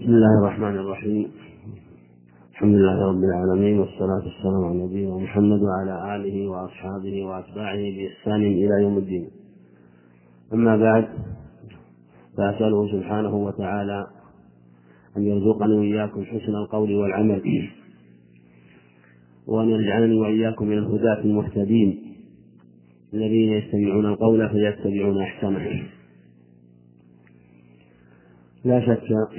بسم الله الرحمن الرحيم. الحمد لله رب العالمين، والصلاة والسلام على نبينا محمد وعلى آله وأصحابه وأتباعه بإحسان إلى يوم الدين. أما بعد، فأسأله سبحانه وتعالى أن يرزقني وإياكم حسن القول والعمل، وأن يجعلني وإياكم من الهداة المهتدين الذين يستمعون القول فيتبعون أحسنه. لا شك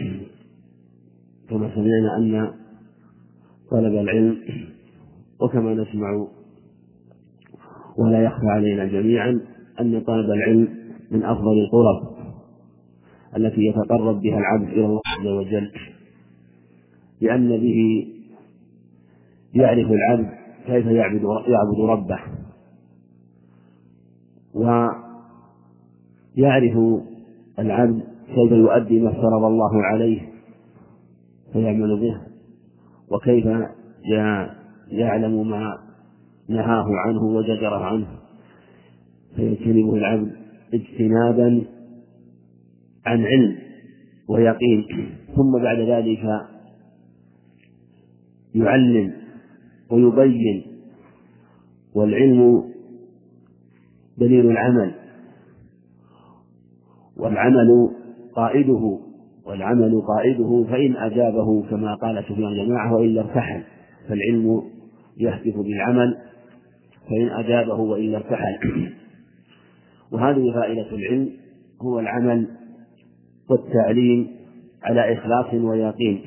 كما سمعنا أن طلب العلم، وكما نسمع ولا يخفى علينا جميعا أن طلب العلم من أفضل القرب التي يتقرب بها العبد إلى الله عز وجل، لأن به يعرف العبد كيف يعبد ربه، ويعرف العبد كيف يؤدي ما افترض الله عليه فيعمل به، وكيف يعلم ما نهاه عنه وزجره عنه فيجتنبه العبد اجتنابا عن علم ويقين. ثم بعد ذلك يعلم ويبين، والعلم دليل العمل، والعمل قائده فإن أجابه كما قال سفيان جماعة وإلا ارتحل، فالعلم يهتف بالعمل فإن أجابه وإلا ارتحل. وهذه فائدة العلم، هو العمل والتعليم على إخلاص ويقين،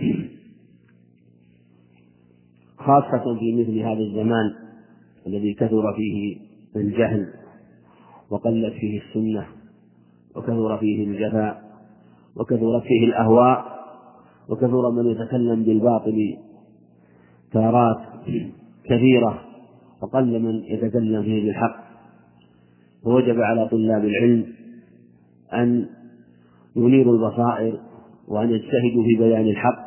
خاصة في مثل هذا الزمان الذي كثر فيه الجهل وقلت فيه السنة وكثر فيه الجفاء وكثرت فيه الأهواء، وكثر من يتكلم بالباطل تارات كثيرة وقل من يتكلم فيه بالحق. ووجب على طلاب العلم أن ينيروا البصائر وأن يجتهدوا في بيان الحق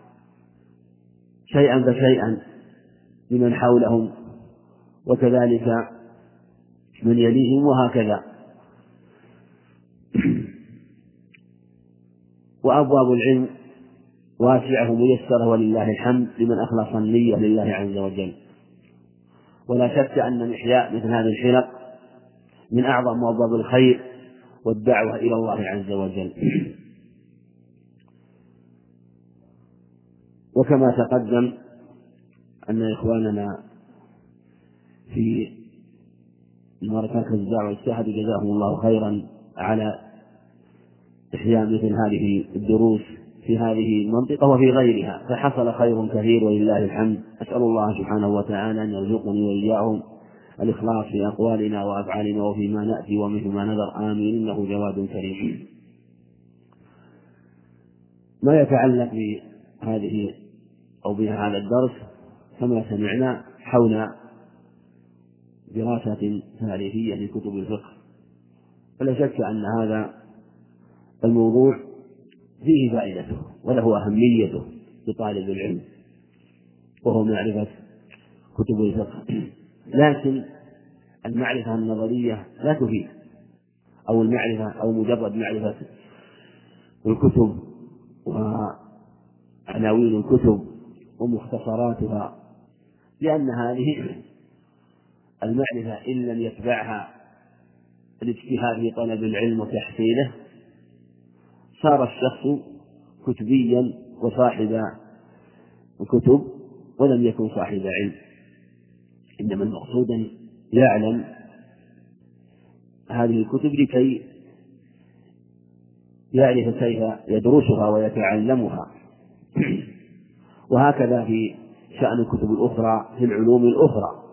شيئا فشيئا لمن حولهم، وكذلك من يليهم، وهكذا. وأبواب العلم واسعة ميسرة ولله الحمد لمن أخلص النية لله عز وجل. ولا شك أن إحياء مثل هذه الحلق من أعظم أبواب الخير والدعوة إلى الله عز وجل. وكما تقدم أن إخواننا في مركز الدعوة الساحة جزاهم الله خيرا على إحياء مثل هذه الدروس في هذه المنطقة وفي غيرها، فحصل خير كثير ولله الحمد. أسأل الله سبحانه وتعالى أن يرزقني وإياهم الإخلاص في أقوالنا وأفعالنا وفيما نأتي ومثل ما نذر، آمين، إنه جواد كريم. ما يتعلق بهذه أو بهذا الدرس كما سمعنا حول دراسة تاريخية لكتب الفقه، فلا شك أن هذا الموضوع فيه فائدته وله أهميته لطالب العلم، وهو معرفة كتب الفقه. لكن المعرفة النظرية لا تفيد، أو المعرفة أو مجرد معرفة الكتب وعناوين الكتب ومختصراتها، لأن هذه المعرفة إن لم يتبعها الاجتهاد في طلب العلم وتحصيله صار الشخص كتبيا وصاحب كتب ولم يكن صاحب علم. إنما المقصود أن يعلم هذه الكتب لكي يعرف كيف يدرسها ويتعلمها. وهكذا في شأن الكتب الأخرى في العلوم الأخرى.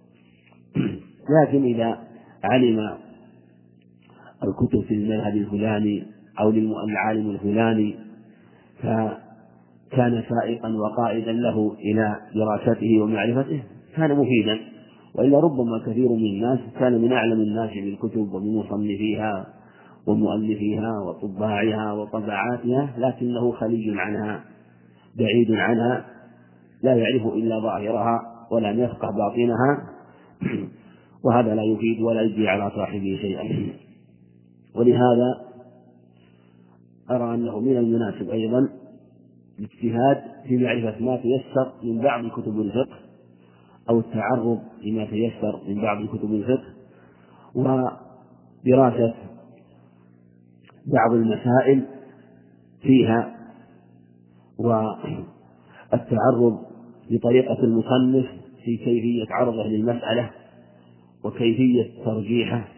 لكن إذا علم الكتب في المذهب الفلاني أو للعالم الفلاني فكان سائقا وقائدا له إلى دراسته ومعرفته كان مفيدا. وإلا ربما كثير من الناس كان من أعلم الناس بالكتب وبمصنفيها ومؤلفيها وطباعها وطبعاتها، لكنه خلي عنها بعيد عنها، لا يعرف إلا ظاهرها ولا يفقه باطنها، وهذا لا يفيد ولا يجزي على صاحبه شيئا. ولهذا أرى أنه من المناسب أيضا الاجتهاد في معرفة ما تيسر من بعض كتب الفقه، أو التعرض لما تيسر من بعض كتب الفقه، ودراسة بعض المسائل فيها، والتعرض لطريقة المصنف في كيفية عرضه للمسألة وكيفية ترجيحه،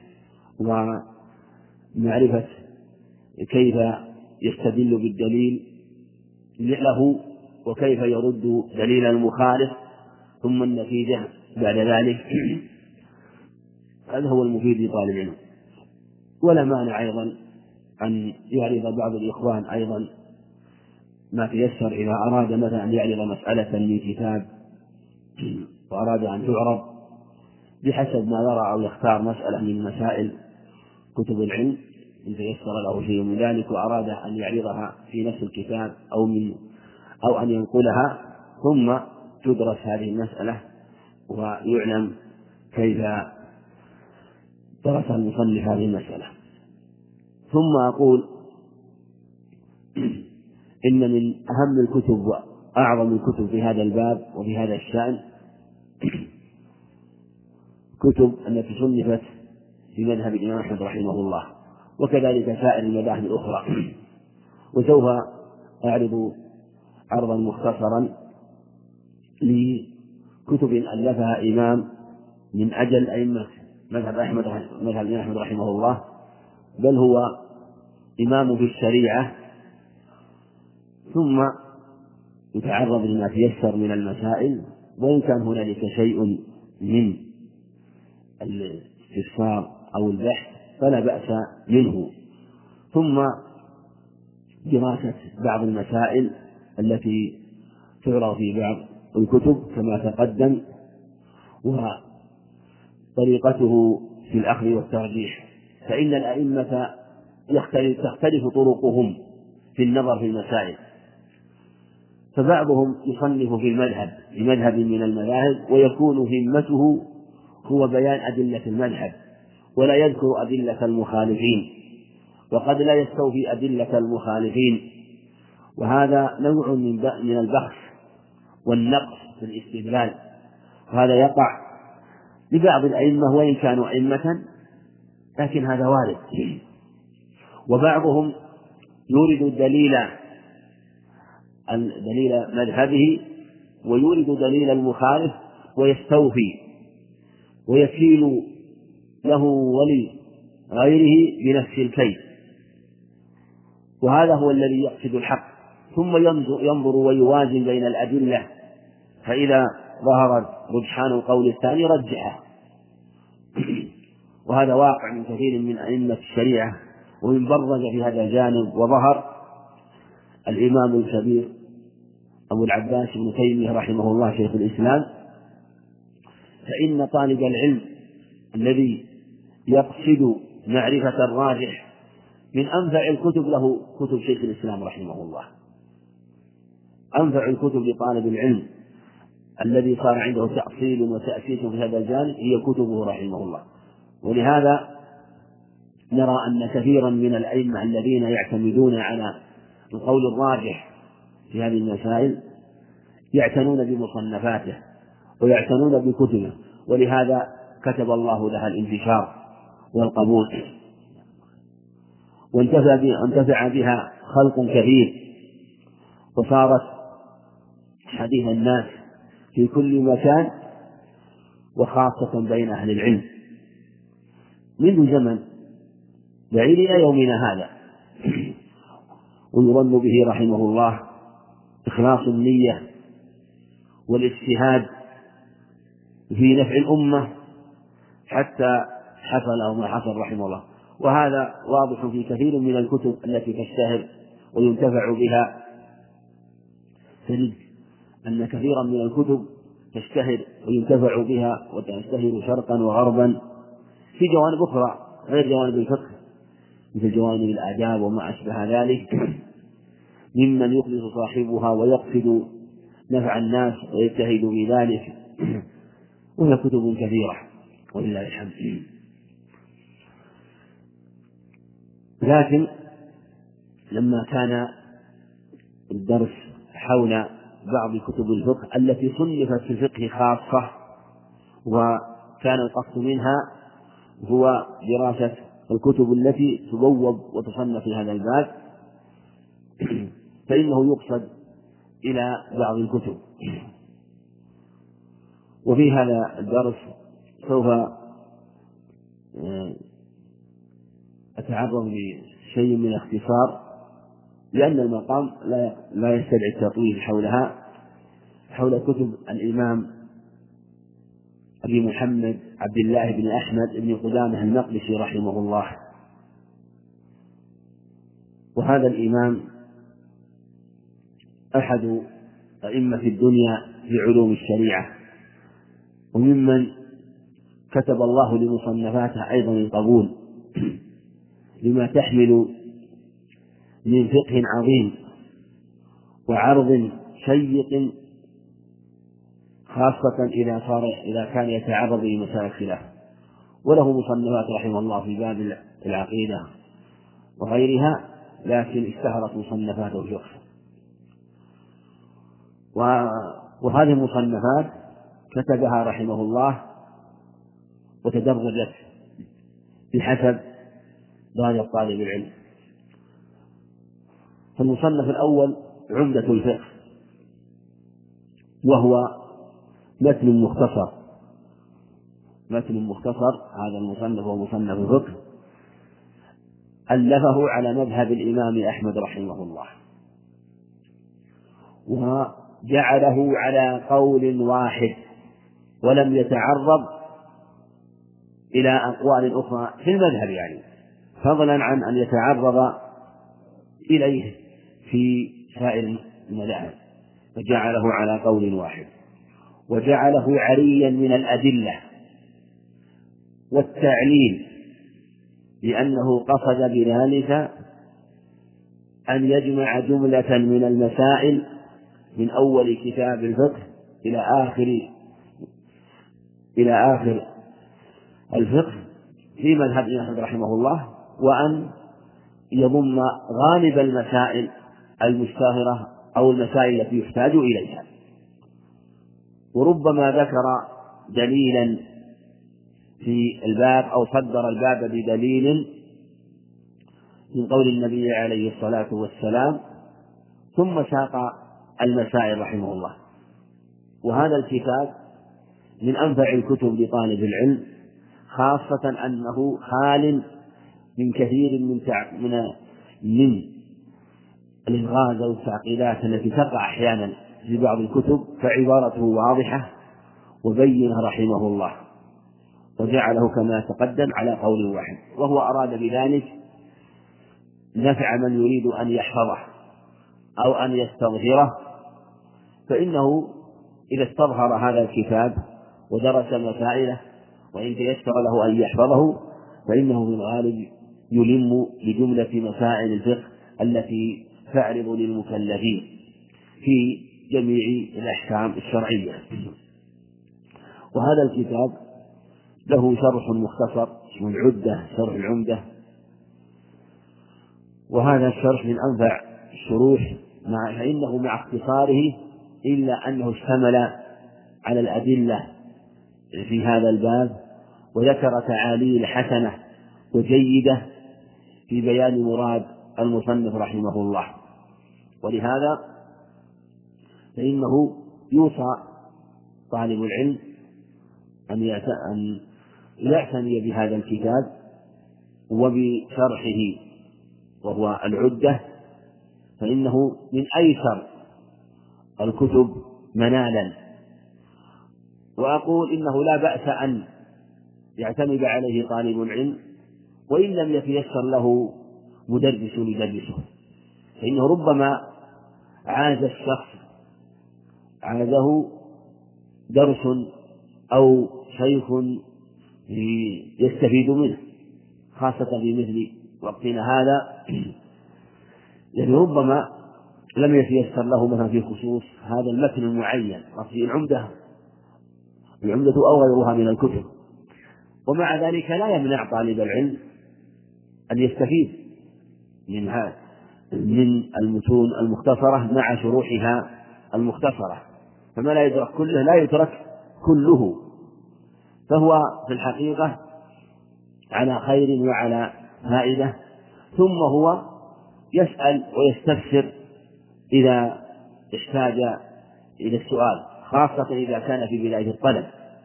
ومعرفة كيف يستدل بالدليل له وكيف يرد دليل المخالف، ثم النتيجة بعد ذلك. هذا هو المفيد لطالب العلم. ولا مانع أيضا أن يعرض بعض الإخوان أيضا ما تيسر إذا أراد مثلا أن يعرض مسألة من كتاب وأراد أن تعرض بحسب ما يرى، أو يختار مسألة من مسائل كتب العلم إن تيسر له شيء من ذلك وأراد أن يعرضها في نفس الكتاب أو أن ينقلها، ثم تدرس هذه المسألة ويعلم كيف درس المصنف هذه المسألة. ثم أقول إن من أهم الكتب وأعظم الكتب في هذا الباب وفي هذا الشأن كتب التي صنفت في مذهب الإمام أحمد رحمه الله، وكذلك سائر المذاهب الأخرى. وسوف أعرض عرضا مختصرا لكتب ألفها إمام من أجل أئمة مذهب الإمام أحمد رحمه الله، بل هو إمام في الشريعة، ثم يتعرض لما تيسر من المسائل، وإن كان هنالك شيء من الاستفسار أو البحث فلا بأس منه. ثم دراسة بعض المسائل التي تعرض في بعض الكتب كما تقدم، وطريقته في الأخذ والترجيح، فإن الأئمة تختلف طرقهم في النظر في المسائل، فبعضهم يصنف في مذهب من المذاهب ويكون همته هو بيان أدلة المذهب ولا يذكر أدلة المخالفين، وقد لا يستوفي أدلة المخالفين، وهذا نوع من البخس والنقص في الاستدلال، وهذا يقع لبعض الأئمة وإن كانوا أئمة، لكن هذا وارد. وبعضهم يورد دليل مذهبه ويورد دليل المخالف ويستوفي ويكيل له ولغيره بنفس الكيل، وهذا هو الذي يقصد الحق، ثم ينظر ويوازن بين الأدلة، فإذا ظهر رجحان القول الثاني رجحه. وهذا واقع من كثير من أئمة الشريعة، ومن برز في هذا الجانب وظهر الإمام الكبير أبو العباس ابن تيمية رحمه الله شيخ الإسلام. فإن طالب العلم الذي يقصد معرفة الراجح من أنفع الكتب له كتب شيخ الإسلام رحمه الله. أنفع الكتب لطالب العلم الذي صار عنده تأصيل وتأسيس في هذا الجانب هي كتبه رحمه الله. ولهذا نرى أن كثيرا من الأئمة الذين يعتمدون على القول الراجح في هذه المسائل يعتنون بمصنفاته ويعتنون بكتبه، ولهذا كتب الله لها الانتشار والقبول، وانتفع بها خلق كثير، وصارت حديث الناس في كل مكان، وخاصة بين أهل العلم منذ زمن بعيد إلى يومنا هذا. ويظن به رحمه الله إخلاص النية والاجتهاد في نفع الأمة حتى حصل ما حصل رحمه الله. وهذا واضح في كثير من الكتب التي تشتهر وينتفع بها، تجد أن كثيرا من الكتب تشتهر وينتفع بها وتشتهر شرقا وغربا في جوانب أخرى غير جوانب الفقه، مثل جوانب الآداب وما أشبه ذلك، ممن يخلص صاحبها ويقصد نفع الناس ويجتهد بذلك، وهي كتب كثيرة ولله الحمد. لكن لما كان الدرس حول بعض كتب الفقه التي صنفت في الفقه خاصة، وكان القصد منها هو دراسة الكتب التي تبوب وتصنف في هذا الباب، فإنه يقصد إلى بعض الكتب. وفي هذا الدرس سوف أتعرض لشيء من الاختصار، لأن المقام لا يستدعي التطويل حول كتب الإمام أبي محمد عبد الله بن أحمد بن قدامة المقدسي رحمه الله. وهذا الإمام أحد أئمة الدنيا في علوم الشريعة، وممن كتب الله لمصنفاته أيضا القبول لما تحمل من فقه عظيم وعرض شيق، خاصة إذا كان يتعرض لمسائل الخلاف. وله مصنفات رحمه الله في باب العقيدة وغيرها، لكن اشتهرت مصنفاته الفقه. وهذه المصنفات كتبها رحمه الله وتدرجت بحسب درجة طالب العلم. فالمصنف الأول عمدة الفقه، وهو متن مختصر. هذا المصنف هو مصنف الفقه، ألفه على مذهب الإمام أحمد رحمه الله، وجعله على قول واحد، ولم يتعرض إلى أقوال أخرى في المذهب، يعني فضلا عن أن يتعرض إليه في سائر المذاهب، فجعله على قول واحد، وجعله عريا من الأدلة والتعليل، لأنه قصد بذلك أن يجمع جملة من المسائل من أول كتاب الفقه إلى آخر الفقه في مذهب أحمد رحمه الله، وأن يضم غالب المسائل المشتهرة أو المسائل التي يحتاج إليها. وربما ذكر دليلا في الباب أو صدر الباب بدليل من قول النبي عليه الصلاة والسلام، ثم ساق المسائل رحمه الله. وهذا الكتاب من أنفع الكتب لطالب العلم، خاصة أنه خال من كثير من الإلغاز والتعقيدات التي تقع أحيانا في بعض الكتب، فعبارته واضحة وبينها رحمه الله، وجعله كما تقدم على قول واحد. وهو أراد بذلك نفع من يريد أن يحفظه أو أن يستظهره، فإنه إذا استظهر هذا الكتاب ودرس مسائله وإن تيسر له أن يحفظه، فإنه في الغالب يلم بجملة مسائل الفقه التي تعرض للمكلفين في جميع الأحكام الشرعية. وهذا الكتاب له شرح مختصر اسمه العدة، شرح العمدة، وهذا الشرح من أنفع الشروح، فإنه مع اختصاره إلا أنه اشتمل على الأدلة في هذا الباب، وذكر تعاليل حسنة وجيدة في بيان مراد المصنف رحمه الله. ولهذا فإنه يوصى طالب العلم أن يعتني بهذا الكتاب وبشرحه، وهو العدة، فإنه من أيسر الكتب منالا. وأقول إنه لا بأس أن يعتمد عليه طالب العلم وإن لم يتيسر له مدرس يدرسه، فإنه ربما عاز الشخص عازه درس أو شيخ يستفيد منه، خاصة في مثل وقتنا هذا، يعني ربما لم يتيسر له مثلا في خصوص هذا المتن المعين، قصدي العمدة أو غيرها من الكتب، ومع ذلك لا يمنع طالب العلم أن يستفيد من هذا من المتون المختصرة مع شروحها المختصرة، فما لا يدرك كله لا يترك كله، فهو في الحقيقة على خير وعلى فائدة. ثم هو يسأل ويستفسر إذا احتاج إلى السؤال، خاصة إذا كان في بداية الطلب.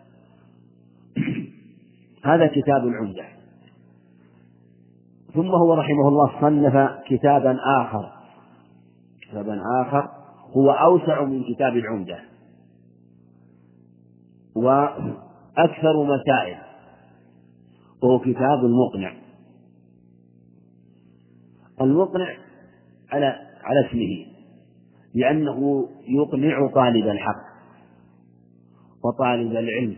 هذا كتاب العمدة. ثم هو رحمه الله صنف كتابا آخر هو أوسع من كتاب العمدة وأكثر مسائل، وهو كتاب المقنع على اسمه، لأنه يقنع طالب الحق وطالب العلم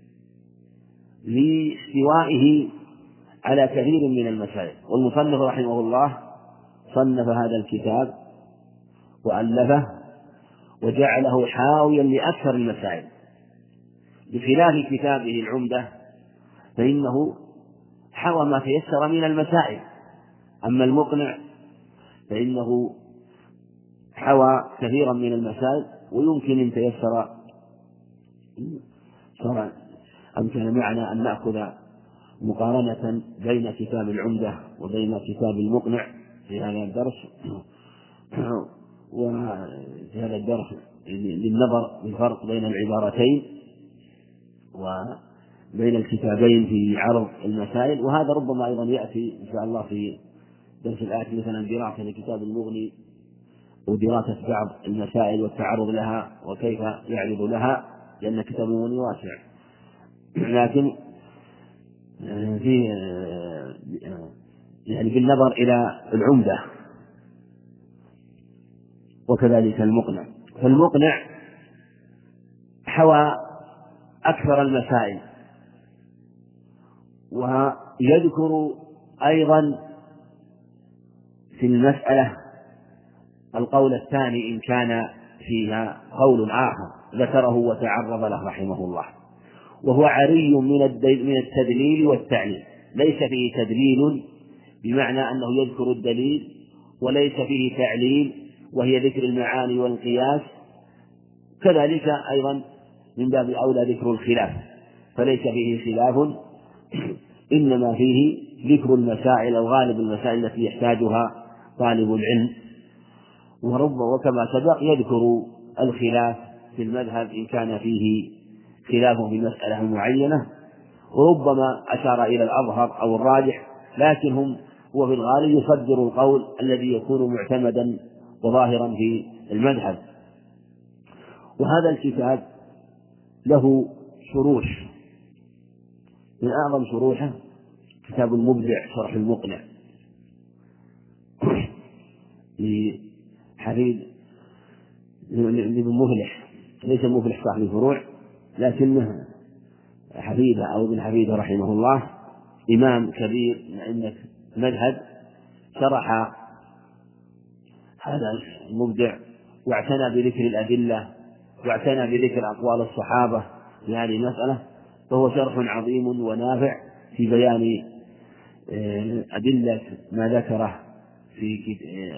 لاستوائه على كثير من المسائل. والمصنف رحمه الله صنف هذا الكتاب وألفه وجعله حاويا لأكثر المسائل، بخلاف كتابه العمدة فإنه حوى ما تيسر من المسائل. أما المقنع فإنه حوى كثيرا من المسائل، ويمكن إن تيسر أمكن معنا أن نأخذ مقارنة بين كتاب العمدة وبين كتاب المقنع في هذا الدرس، وفي هذا الدرس للنظر بالفرق بين العبارتين وبين الكتابين في عرض المسائل. وهذا ربما أيضا يأتي إن شاء الله في درس الآتي، مثلا دراسة لكتاب المغني ودراسة بعض المسائل والتعرض لها وكيف يعرض لها، لأن كتاب المغني واسع. لكن في يعني بالنظر إلى العمدة وكذلك المقنع، فالمقنع حوى أكثر المسائل، ويذكر أيضا في المسألة القول الثاني إن كان فيها قول آخر ذكره وتعرض له رحمه الله. وهو عري من التدليل والتعليل، ليس فيه تدليل بمعنى أنه يذكر الدليل، وليس فيه تعليل وهي ذكر المعاني والقياس، كذلك أيضا من باب أولى ذكر الخلاف، فليس فيه خلاف، إنما فيه ذكر المسائل أو غالب المسائل التي يحتاجها طالب العلم. وكما سبق يذكر الخلاف في المذهب إن كان فيه خلاف في مسألة معينة، وربما أشار إلى الأظهر أو الراجح، لكن هو في الغالب يصدر القول الذي يكون معتمدا وظاهرا في المذهب. وهذا الكتاب له شروح، من أعظم شروحه كتاب المبدع شرح المقنع لحفيد لابن مفلح، ليس مفلح صاحب الفروع لكنه حفيده أو ابن حفيده رحمه الله، إمام كبير من أئمة المذهب، شرح هذا المبدع واعتنى بذكر الأدلة واعتنى بذكر أقوال الصحابة في هذه المسألة، فهو شرح عظيم ونافع في بيان أدلة ما ذكره في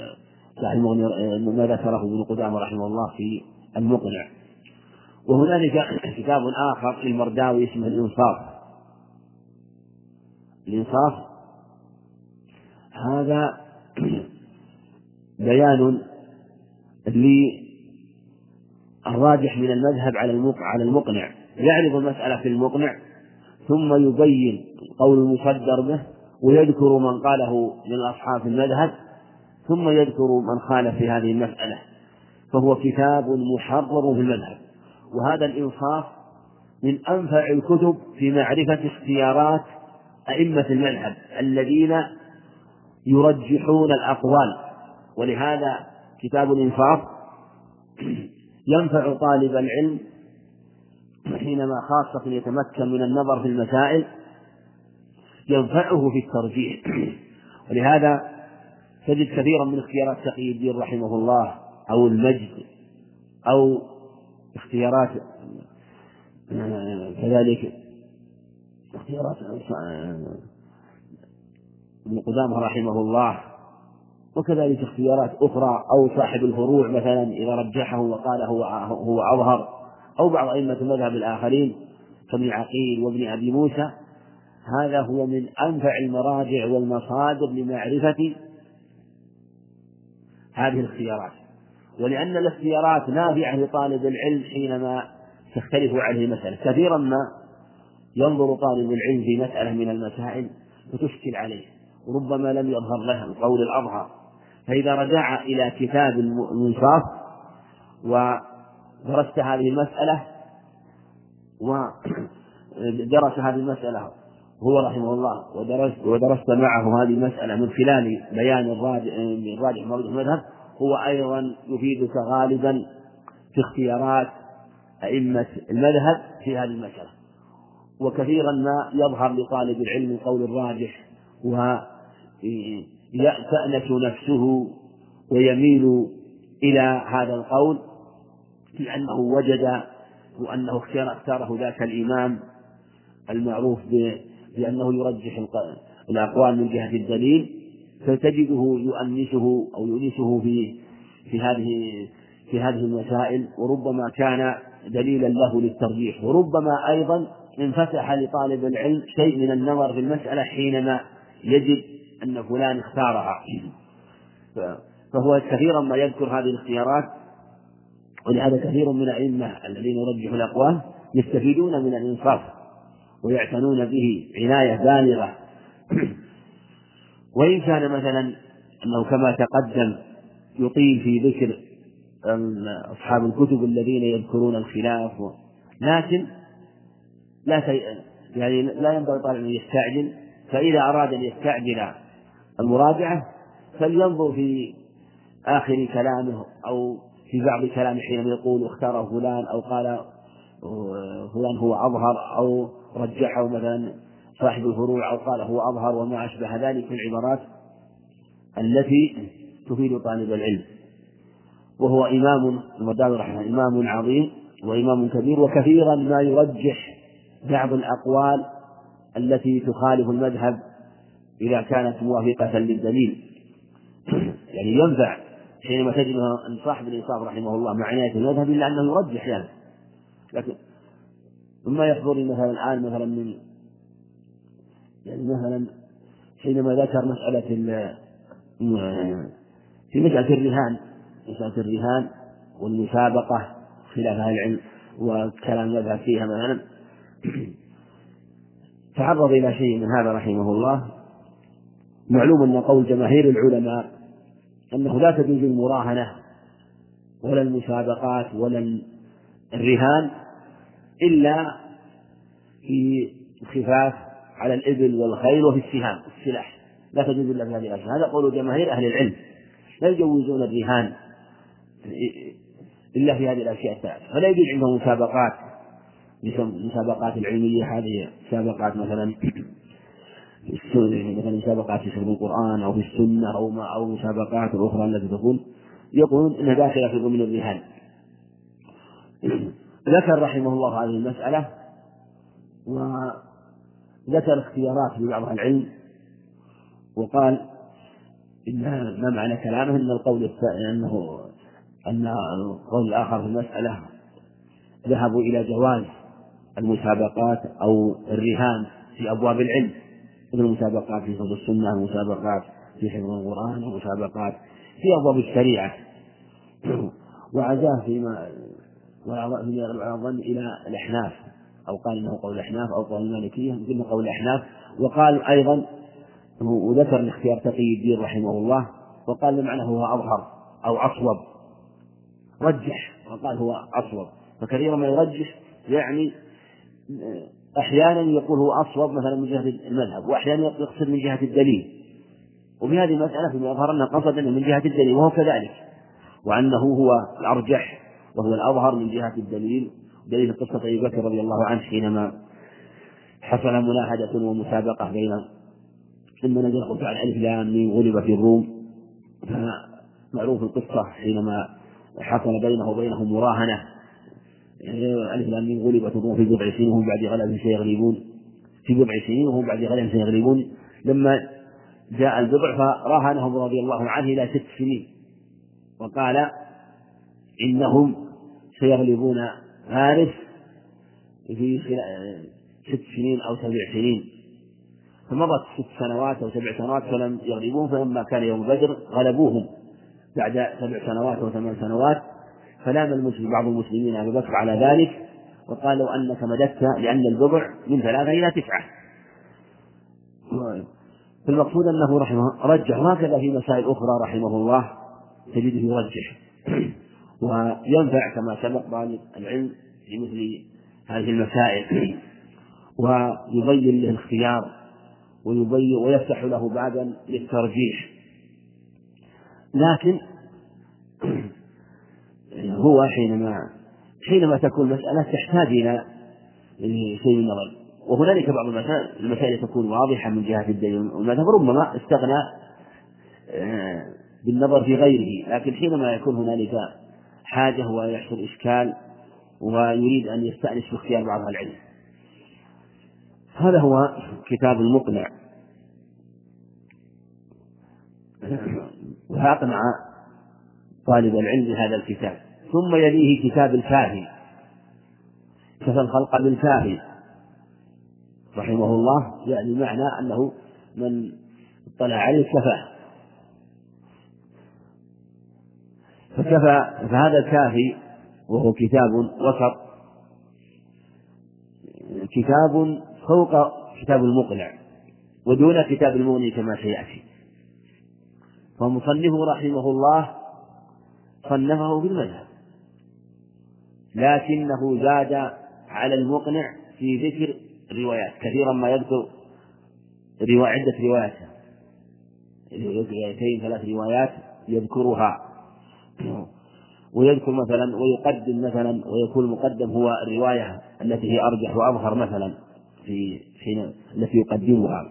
ما ذكره ابن قدامة رحمه الله في المقنع. وهنالك كتاب آخر للمرداوي اسمه الإنصاف، هذا بيان للراجح من المذهب على المقنع، يعرض المسألة في المقنع ثم يبين القول المصدر به، ويذكر من قاله من أصحاب المذهب، ثم يذكر من خالف في هذه المسألة، فهو كتاب محرر في المذهب. وهذا الإنصاف من أنفع الكتب في معرفة اختيارات أئمة المذهب الذين يرجحون الأقوال، ولهذا كتاب الإنصاف ينفع طالب العلم حينما خاصة يتمكن من النظر في المسائل، ينفعه في الترجيح. ولهذا تجد كثيرا من اختيارات تقي الدين رحمه الله أو المجد أو اختيارات كذلك اختيارات ابن قدامة رحمه الله وكذلك اختيارات أخرى، أو صاحب الفروع مثلا إذا رجحه وقال هو أظهر، أو بعض أئمة المذهب الآخرين كابن عقيل وابن أبي موسى. هذا هو من أنفع المراجع والمصادر لمعرفة هذه الاختيارات، ولأن الاختيارات نافعة لطالب العلم حينما تختلف عليه مسألة. كثيرا ما ينظر طالب العلم في مسألة من المسائل فتشكل عليه، وربما لم يظهر له القول الأظهر، فإذا رجع إلى كتاب المنصاف ودرست هذه المسألة ودرس هذه المسألة هو رحمه الله ودرست معه هذه المسألة من خلال بيان الراجح موضوع المذهب، هو أيضا يفيدك غالبا في اختيارات أئمة المذهب في هذه المسألة. وكثيرا ما يظهر لطالب العلم القول الراجح ويأتأنس نفسه ويميل إلى هذا القول لأنه وجد وأنه اختاره ذاك الإمام المعروف بأنه يرجح الأقوال من جهة الدليل، فتجده يؤنسه أو يؤنسه في هذه المسائل، وربما كان دليلا له للترجيح، وربما أيضا انفتح لطالب العلم شيء من النظر في المسألة حينما يجد أن فلان اختارها. فهو كثيرا ما يذكر هذه الاختيارات، ولهذا كثير من الأئمة الذين يرجحوا الأقوال يستفيدون من الإنصاف ويعتنون به عناية بالغة. وإن كان مثلا أنه كما تقدم يطيل في ذكر أصحاب الكتب الذين يذكرون الخلاف، لكن لا ينبغي طالب أن يستعجل، فإذا أراد أن يستعجل المراجعة فلينظر في آخر كلامه أو في بعض كلامه حينما يقول اختاره فلان أو قال فلان هو أظهر أو رجحه مثلا صاحب الفروع أو قال هو أظهر وما أشبه ذلك من العبارات التي تفيد طالب العلم. وهو إمام المرداوي رحمه إمام عظيم وإمام كبير، وكثيرا ما يرجح بعض الأقوال التي تخالف المذهب إذا كانت موافقة للدليل. يعني ينفع حينما تجد أن صاحب الإنصاف رحمه الله مع عناية المذهب إلا أنه يرجح يعني. لكن مما يحضرني مثلا الآن مثلا من مثلا حينما ذكر في مسألة الرهان والمسابقة خلاف أهل العلم وكلام المذهب فيها مثلا، تعرض إلى شيء من هذا رحمه الله. معلوم أن قول جماهير العلماء أنه لا تجوز المراهنة ولا المسابقات ولا الرهان إلا في الخفاف على الإبل والخيل وفي السلاح، لا تجوز إلا في هذه الأشياء. هذا قول جماهير أهل العلم، لا يجوزون الرهان إلا في هذه الأشياء الثلاثة. فلا يجوز عندهم مسابقات العلمية، هذه مسابقات مثلا مسابقات في حفظ القرآن أو في السنة أو مسابقات الأخرى التي تكون يقولون إنها داخلة في ضمن الرهان. ذكر رحمه الله هذه المسألة وذكر اختيارات لبعض العلم، وقال إن ما معنى كلامه أن القول الآخر في المسألة ذهبوا إلى جواز المسابقات أو الرهان في أبواب العلم، مثل المسابقات في حفظ السنة، المسابقات في حفظ القرآن، ومسابقات في أبواب الشريعة. وعزاه فيما ظن إلى الأحناف، أو قال إنه قول الأحناف أو قول المالكية، مثل قول الأحناف. وقال أيضا وذكر الاختيار تقي الدين رحمه الله، وقال معناه هو أظهر أو أصوب، رجح وقال هو أصوب. فكثيرا ما يرجح يعني أحيانا يقول هو أصوب مثلا من جهة المذهب، وأحيانا يقصد من جهة الدليل. وفي هذه المسألة فيما يظهر أنه قصد من جهة الدليل وهو كذلك، وأنه هو الأرجح وهو الأظهر من جهة الدليل. دليل قصة أبي بكر رضي الله عنه حينما حصل مناهدة ومسابقة بين ثم نزل قل على الألف لام ميم غلب في الروم، فمعروف القصة حينما حصل بينه وبينهم مراهنة، ألف لام ميم غلبت الروم في بضع سنين وهم بعد غلبهم سيغلبون، لما جاء البضع فرهنهم رضي الله عنه إلى 6 سنين، وقال إنهم سيغلبون فارس في 6 سنين أو 7 سنين. فمضت 6 سنوات أو 7 سنوات فلم يغلبوهم، فلما كان يوم بدر غلبوهم بعد 7 سنوات أو 8 سنوات. فلام بعض المسلمين أبي بكر على ذلك وقالوا أنك مددت، لأن البضع من 3 إلى 9. فالمقصود أنه رحمه رجح، وهكذا في مسائل أخرى رحمه الله تجده يرجح وينفع كما سبق طالب العلم في مثل هذه المسائل، ويبين له الاختيار ويفتح له بابا للترجيح. لكن هو حينما تكون مسألة تحتاج إلى شيء من النظر، وهنالك بعض المسائل تكون واضحة من جهة الدليل والمذهب ربما استغنى بالنظر في غيره، لكن حينما يكون هنالك حاجة ويحصل إشكال ويريد أن يستأنس في اختيار بعض العلم. هذا هو كتاب المقنع، وأقنع طالب العلم بهذا الكتاب. ثم يليه كتاب الكافي، كفى الخلق بالكافي رحمه الله، يعني معنى أنه من اطلع عليه كفاه. فهذا الكافي وهو كتاب وسط، كتاب فوق كتاب المقنع ودون كتاب المغني كما سيأتي. فمصنفه رحمه الله صنفه في المذهب، لكنه زاد على المقنع في ذكر روايات كثيرا، ما يذكر عدة روايات، 2 3 روايات يذكرها، ويذكر مثلا ويقدم مثلا، ويكون المقدم هو الرواية التي هي أرجح وأظهر مثلا في حين التي يقدمها.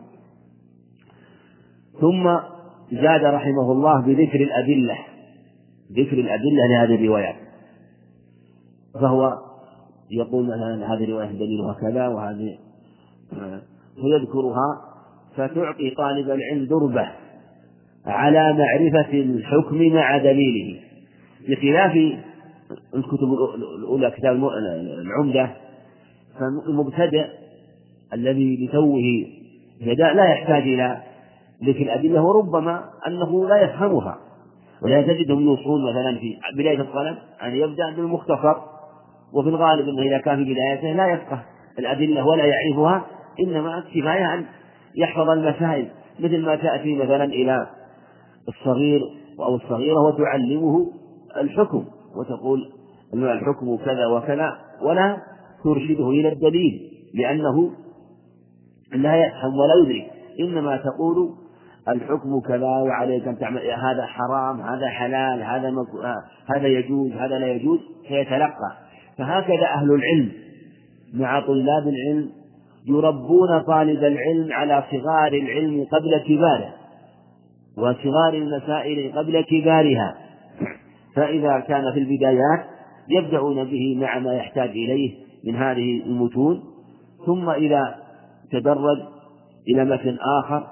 ثم زاد رحمه الله بذكر الأدلة، ذكر الأدلة لهذه الروايات، فهو يقول مثلا هذه الرواية دليلها كذا وهذه، ويذكرها فتعطي طالب العلم دربة على معرفة الحكم مع دليله، بخلاف الكتب الأولى كتاب العمدة. فالمبتدئ الذي لتوه بدأ لا يحتاج إلى ذكر الأدلة، وربما أنه لا يفهمها، ولا تجدهم يوصون مثلا في بداية الطلب أن يبدأ بالمختصر، وفي الغالب أنه إذا كان في بدايته لا يفقه الأدلة ولا يعرفها، إنما كفاية أن يحفظ المسائل، مثل ما تأتي مثلا إلى الصغير أو الصغيرة وتعلمه الحكم وتقول الحكم كذا وكذا، ولا ترشده إلى الدليل لأنه لا يفهم ولا يدرك، إنما تقول الحكم كذا وعليك أن تعمل، هذا حرام هذا حلال هذا يجوز هذا لا يجوز، فيتلقى. فهكذا أهل العلم مع طلاب العلم يربون طالب العلم على صغار العلم قبل كباره، وصغار المسائل قبل كبارها. فإذا كان في البدايات يبدأون به مع ما يحتاج إليه من هذه المتون، ثم إذا تدرج إلى متن آخر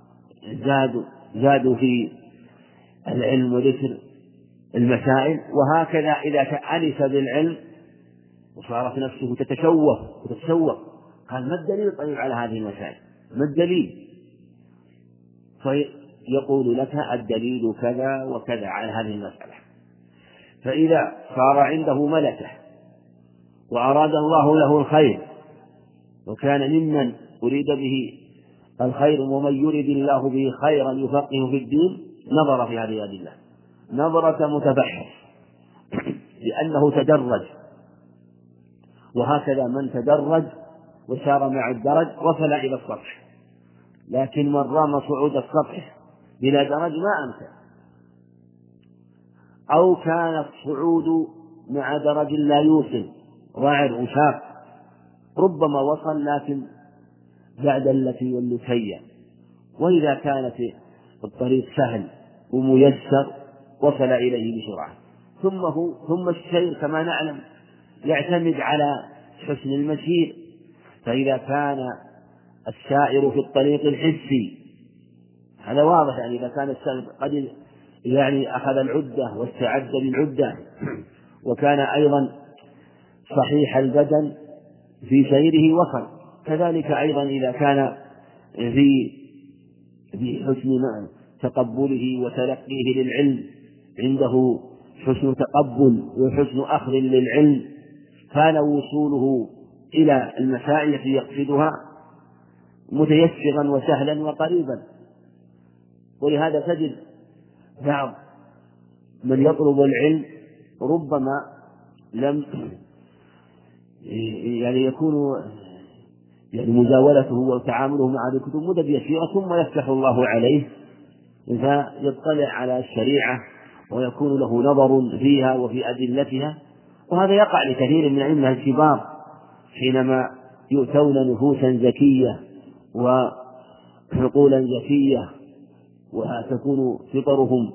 زادوا في العلم وذكر المسائل. وهكذا إذا أنس بالعلم وصارت نفسه تتشوق قال ما الدليل طيب على هذه المسائل، ما الدليل؟ فيقول لك الدليل كذا وكذا على هذه المسألة. فإذا صار عنده ملكة وأراد الله له الخير وكان ممن أريد به الخير، ومن يريد الله به خيرا يفقهه في الدين، نظر في هذه الأدلة نظرة متبحر لأنه تدرج. وهكذا من تدرج وسار مع الدرج وصل إلى السطح، لكن من رام صعود السطح بلا درج ما أمكن، أو كان الصعود مع درج لا يوصل وعر وشاق، ربما وصل لكن بعد التي واللتية. وإذا كانت الطريق سهل وميسر وصل إليه بسرعة. ثم السير كما نعلم يعتمد على حسن المسير، فإذا كان السائر في الطريق الحسي هذا واضح. يعني إذا كان السند قد يعني أخذ العدة واستعد للعدة وكان أيضا صحيح البدن في سيره وصل. كذلك أيضا إذا كان في حسن تقبله وتلقيه للعلم، عنده حسن تقبل وحسن أخذ للعلم، كان وصوله إلى المسائل التي يقصدها متيسرا وسهلا وقريبا. ولهذا تجد بعض من يطلب العلم ربما لم يعني يكون يعني مجاولته وتعامله مع الكتب مدة يسيرة، ثم يفتح الله عليه فيطلع على الشريعة ويكون له نظر فيها وفي أدلتها. وهذا يقع لكثير من الأئمة الكبار حينما يؤتون نفوسا زكية وعقولا زكية وتكون فطرهم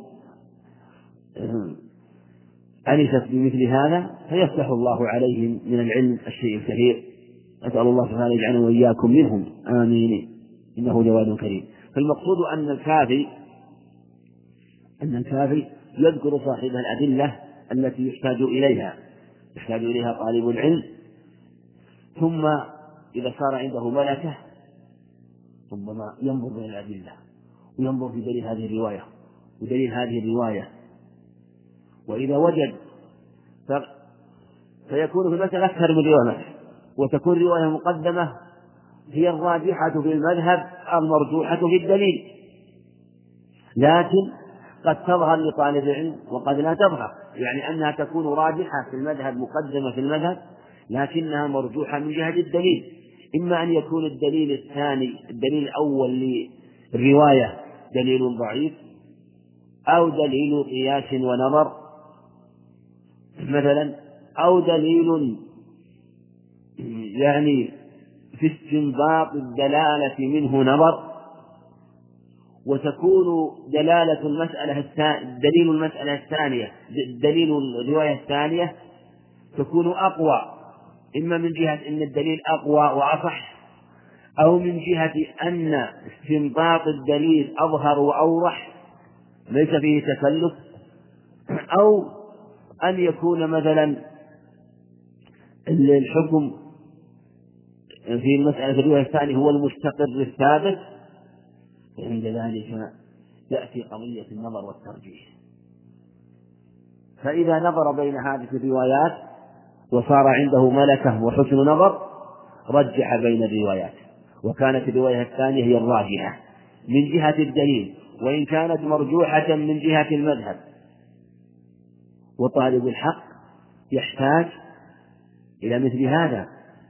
أنست بمثل هذا، فيفتح الله عليهم من العلم الشيء الكثير. أسأل الله سبحانه يجعلنا وإياكم منهم، آمين، إنه جواد كريم. فالمقصود أن الكافي يذكر صاحب الأدلة التي يحتاج إليها طالب العلم، ثم إذا صار عنده ملكة ربما ينظر بين الأدلة وينظر في دليل هذه الرواية ودليل هذه الرواية، وإذا وجد فيكون في المسألة أكثر من رواية، وتكون رواية مقدمة هي الراجحة في المذهب المرجوحة في الدليل، لكن قد تظهر لطالب العلم وقد لا تظهر، يعني أنها تكون راجحة في المذهب مقدمة في المذهب لكنها مرجوحة من جهة الدليل. إما أن يكون الدليل الأول للرواية دليل ضعيف أو دليل قياس ونظر مثلا، أو دليل يعني في استنباط الدلالة منه نظر، وتكون دليل الرواية الثانية تكون أقوى، إما من جهة أن الدليل أقوى وأصح، أو من جهة أن استنباط الدليل أظهر وأوضح ليس فيه تكلف، أو أن يكون مثلا الحكم في المسألة الرواية الثانية هو المستقر الثابت، عند ذلك يأتي قضية النظر والترجيح. فإذا نظر بين هذه الروايات وصار عنده ملكة وحسن نظر رجح بين الروايات، وكانت الرواية الثانية هي الراجحة من جهة الدليل وإن كانت مرجوحة من جهة المذهب. وطالب الحق يحتاج إلى مثل هذا،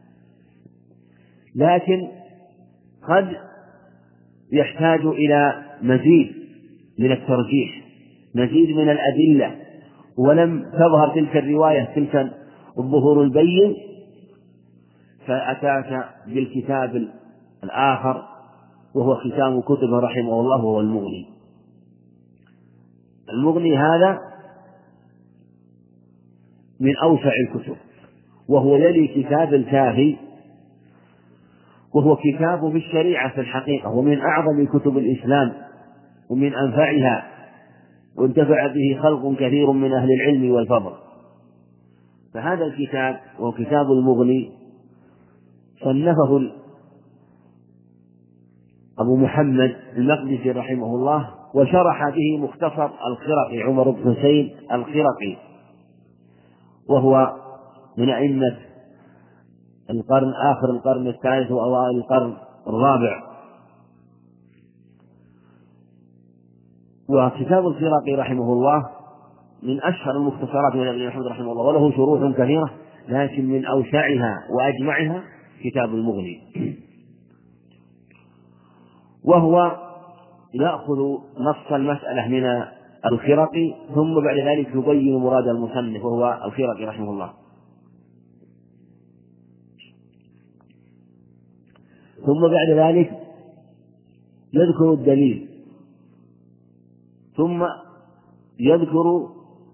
لكن قد يحتاج إلى مزيد من الترجيح، مزيد من الأدلة، ولم تظهر تلك الرواية تلك الظهور البين، فأتاك بالكتاب الآخر وهو ختام كتبه رحمه الله وهو المغني. المغني هذا من أوسع الكتب، وهو يلي كتاب الكافي، وهو كتاب في الشريعة في الحقيقة، ومن أعظم كتب الإسلام ومن أنفعها، وانتفع به خلق كثير من أهل العلم والفضل. فهذا الكتاب وهو كتاب المغني صنفه أبو محمد المقدسي رحمه الله، وشرح به مختصر الخرقي عمر بن حسين الخرقي، وهو من أئمة آخر القرن الثالث وأوائل القرن الرابع. وكتاب الخرقي رحمه الله من أشهر المختصرات من ابن محمد رحمه الله، وله شروح كثيرة، لكن من أوسعها وأجمعها كتاب المغني. وهو يأخذ نص المسألة من الخرقي، ثم بعد ذلك يبين مراد المصنف وهو الخرقي رحمه الله، ثم بعد ذلك يذكر الدليل، ثم يذكر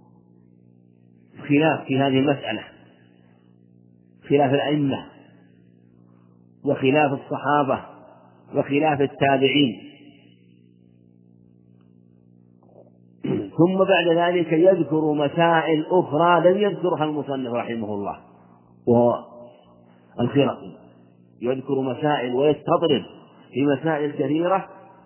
خلاف في هذه المسألة، خلاف الأئمة وخلاف الصحابة وخلاف التابعين، ثم بعد ذلك يذكر مسائل أخرى لم يذكرها المصنف رحمه الله، وهو الخرقي يذكر مسائل ويستطرد في مسائل كثيرة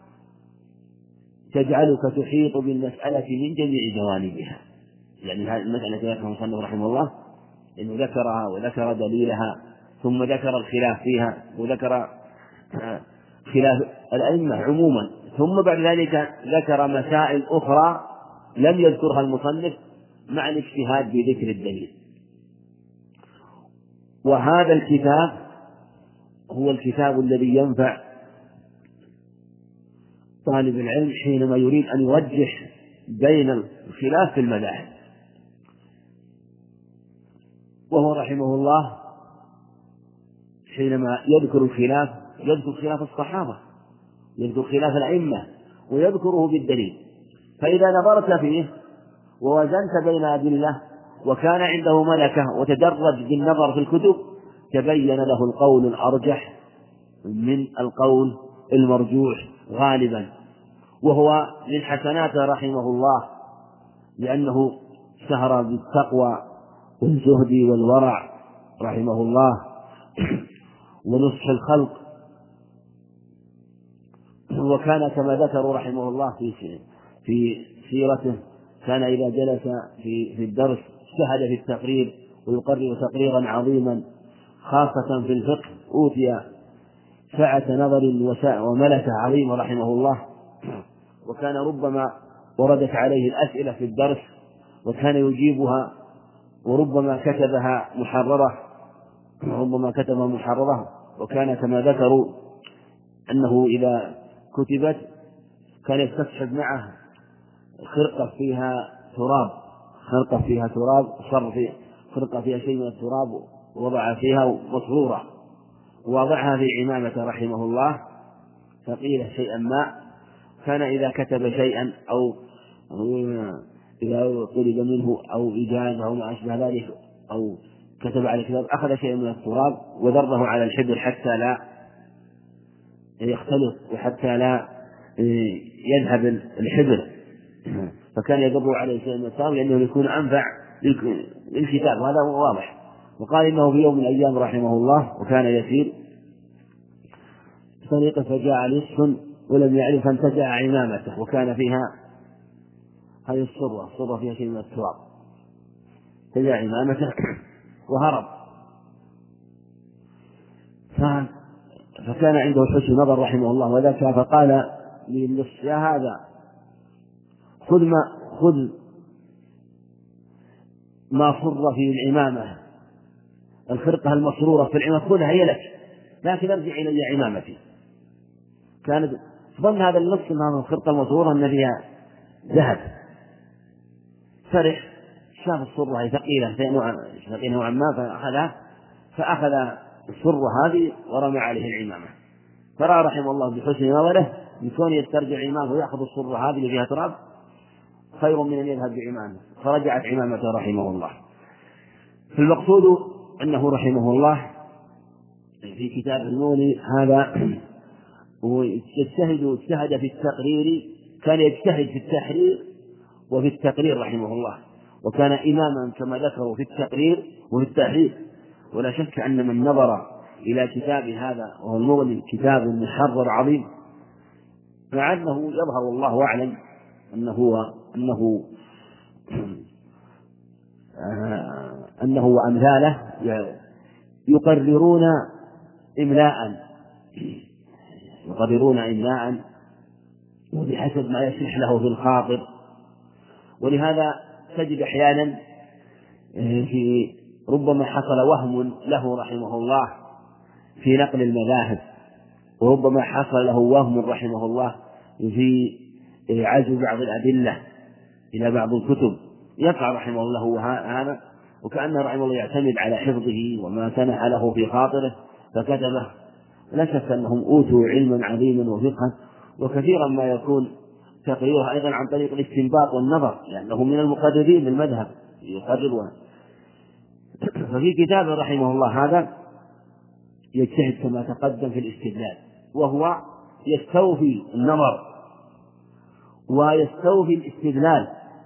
تجعلك تحيط بالمسألة من جميع جوانبها. يعني هذه المسألة التي ذكرها المصنف رحمه الله إنه ذكرها وذكر دليلها، ثم ذكر الخلاف فيها، وذكر خلاف الأئمة عموما، ثم بعد ذلك ذكر مسائل أخرى لم يذكرها المصنف مع الاجتهاد بذكر الدليل. وهذا الكتاب هو الكتاب الذي ينفع طالب العلم حينما يريد أن يرجح بين الخلاف في المذاهب. وهو رحمه الله حينما يذكر الخلاف يذكر خلاف الصحابة، يذكر خلاف الأئمة، ويذكره بالدليل. فإذا نظرت فيه ووزنت بين أدلة وكان عنده ملكة وتدرج بالنظر في الكتب تبين له القول الأرجح من القول المرجوح غالبا، وهو من حسناته رحمه الله لأنه سهر بالتقوى والزهد والورع رحمه الله ونصح الخلق. وكان كما ذكروا رحمه الله في سيرته كان إذا جلس في الدرس اجتهد في التقرير ويقرر تقريرا عظيما، خاصة في الفقه أوتي سعة نظر وملكة عظيمة رحمه الله. وكان ربما وردت عليه الأسئلة في الدرس وكان يجيبها، وربما كتبها محررة، وكان كما ذكروا أنه إذا كتبت كان يستصحب معه خرقة فيها تراب صر في خرقة فيها شيء من التراب ووضع فيها مسرورة ووضعها في عمامة رحمه الله، فقيل شيئا ما كان إذا كتب شيئا أو إذا طلب منه أو إجازة أو ما أشبه ذلك أو كتب على الكتاب أخذ شيئا من التراب وذره على الحبر حتى لا يختلط وحتى لا يذهب الحبر، فكان يضر عليه شيئا من التراب لأنه يكون أنفع للكتاب، وهذا هو واضح. وقال إنه في يوم من الأيام رحمه الله وكان يسير طريقة فجاء لص ولم يعرف فانتزع عمامته وكان فيها هذه الصرة فيها شيء من التراب، انتزع عمامته وهرب. فكان عنده حسن نظر رحمه الله وذكى، فقال للص يا هذا خذ ما صر في العمامة، الخرقة المصرورة في العمامة خذها هي لك، لكن ارجع إلي عمامتي. كانت ظن هذا اللص أنها الخرقة المصرورة أن فيها ذهب، فرح شاف الصرة ثقيلة نوعا ما فأخذ الصرة هذه ورمى عليه العمامة، فرأى رحمه الله بحسن نظره بكون يسترجع عمامه ويأخذ الصرة هذه اللي فيها تراب خير من أن يذهب بعمامه، فرجعت عمامته رحمه الله. فالمقصود أنه رحمه الله في كتاب المولي هذا اجتهد في التقرير، كان يجتهد في التحرير وفي التقرير رحمه الله، وكان إماما كما ذكروا في التقرير وفي التحرير. ولا شك أن من نظر إلى كتاب هذا وهو المغني كتاب محرر عظيم، مع أنه يظهر الله أعلم أنه وأمثاله يقررون إملاء وبحسب ما يصلح له في الخاطر. ولهذا تجد أحيانا في ربما حصل وهم له رحمه الله في نقل المذاهب، وربما حصل له وهم رحمه الله في عزو بعض الأدلة إلى بعض الكتب، يقع رحمه الله هذا وكأنه رحمه الله يعتمد على حفظه وما سنح له في خاطره فكتبه. لا شك أنهم أوتوا علما عظيما وفقها، وكثيرا ما يكون تقريرها أيضا عن طريق الاستنباط والنظر، لأنه من المقررين للمذهب يقرر. ففي كتابه رحمه الله هذا يجتهد كما تقدم في الاستدلال، وهو يستوفي النظر ويستوفي الاستدلال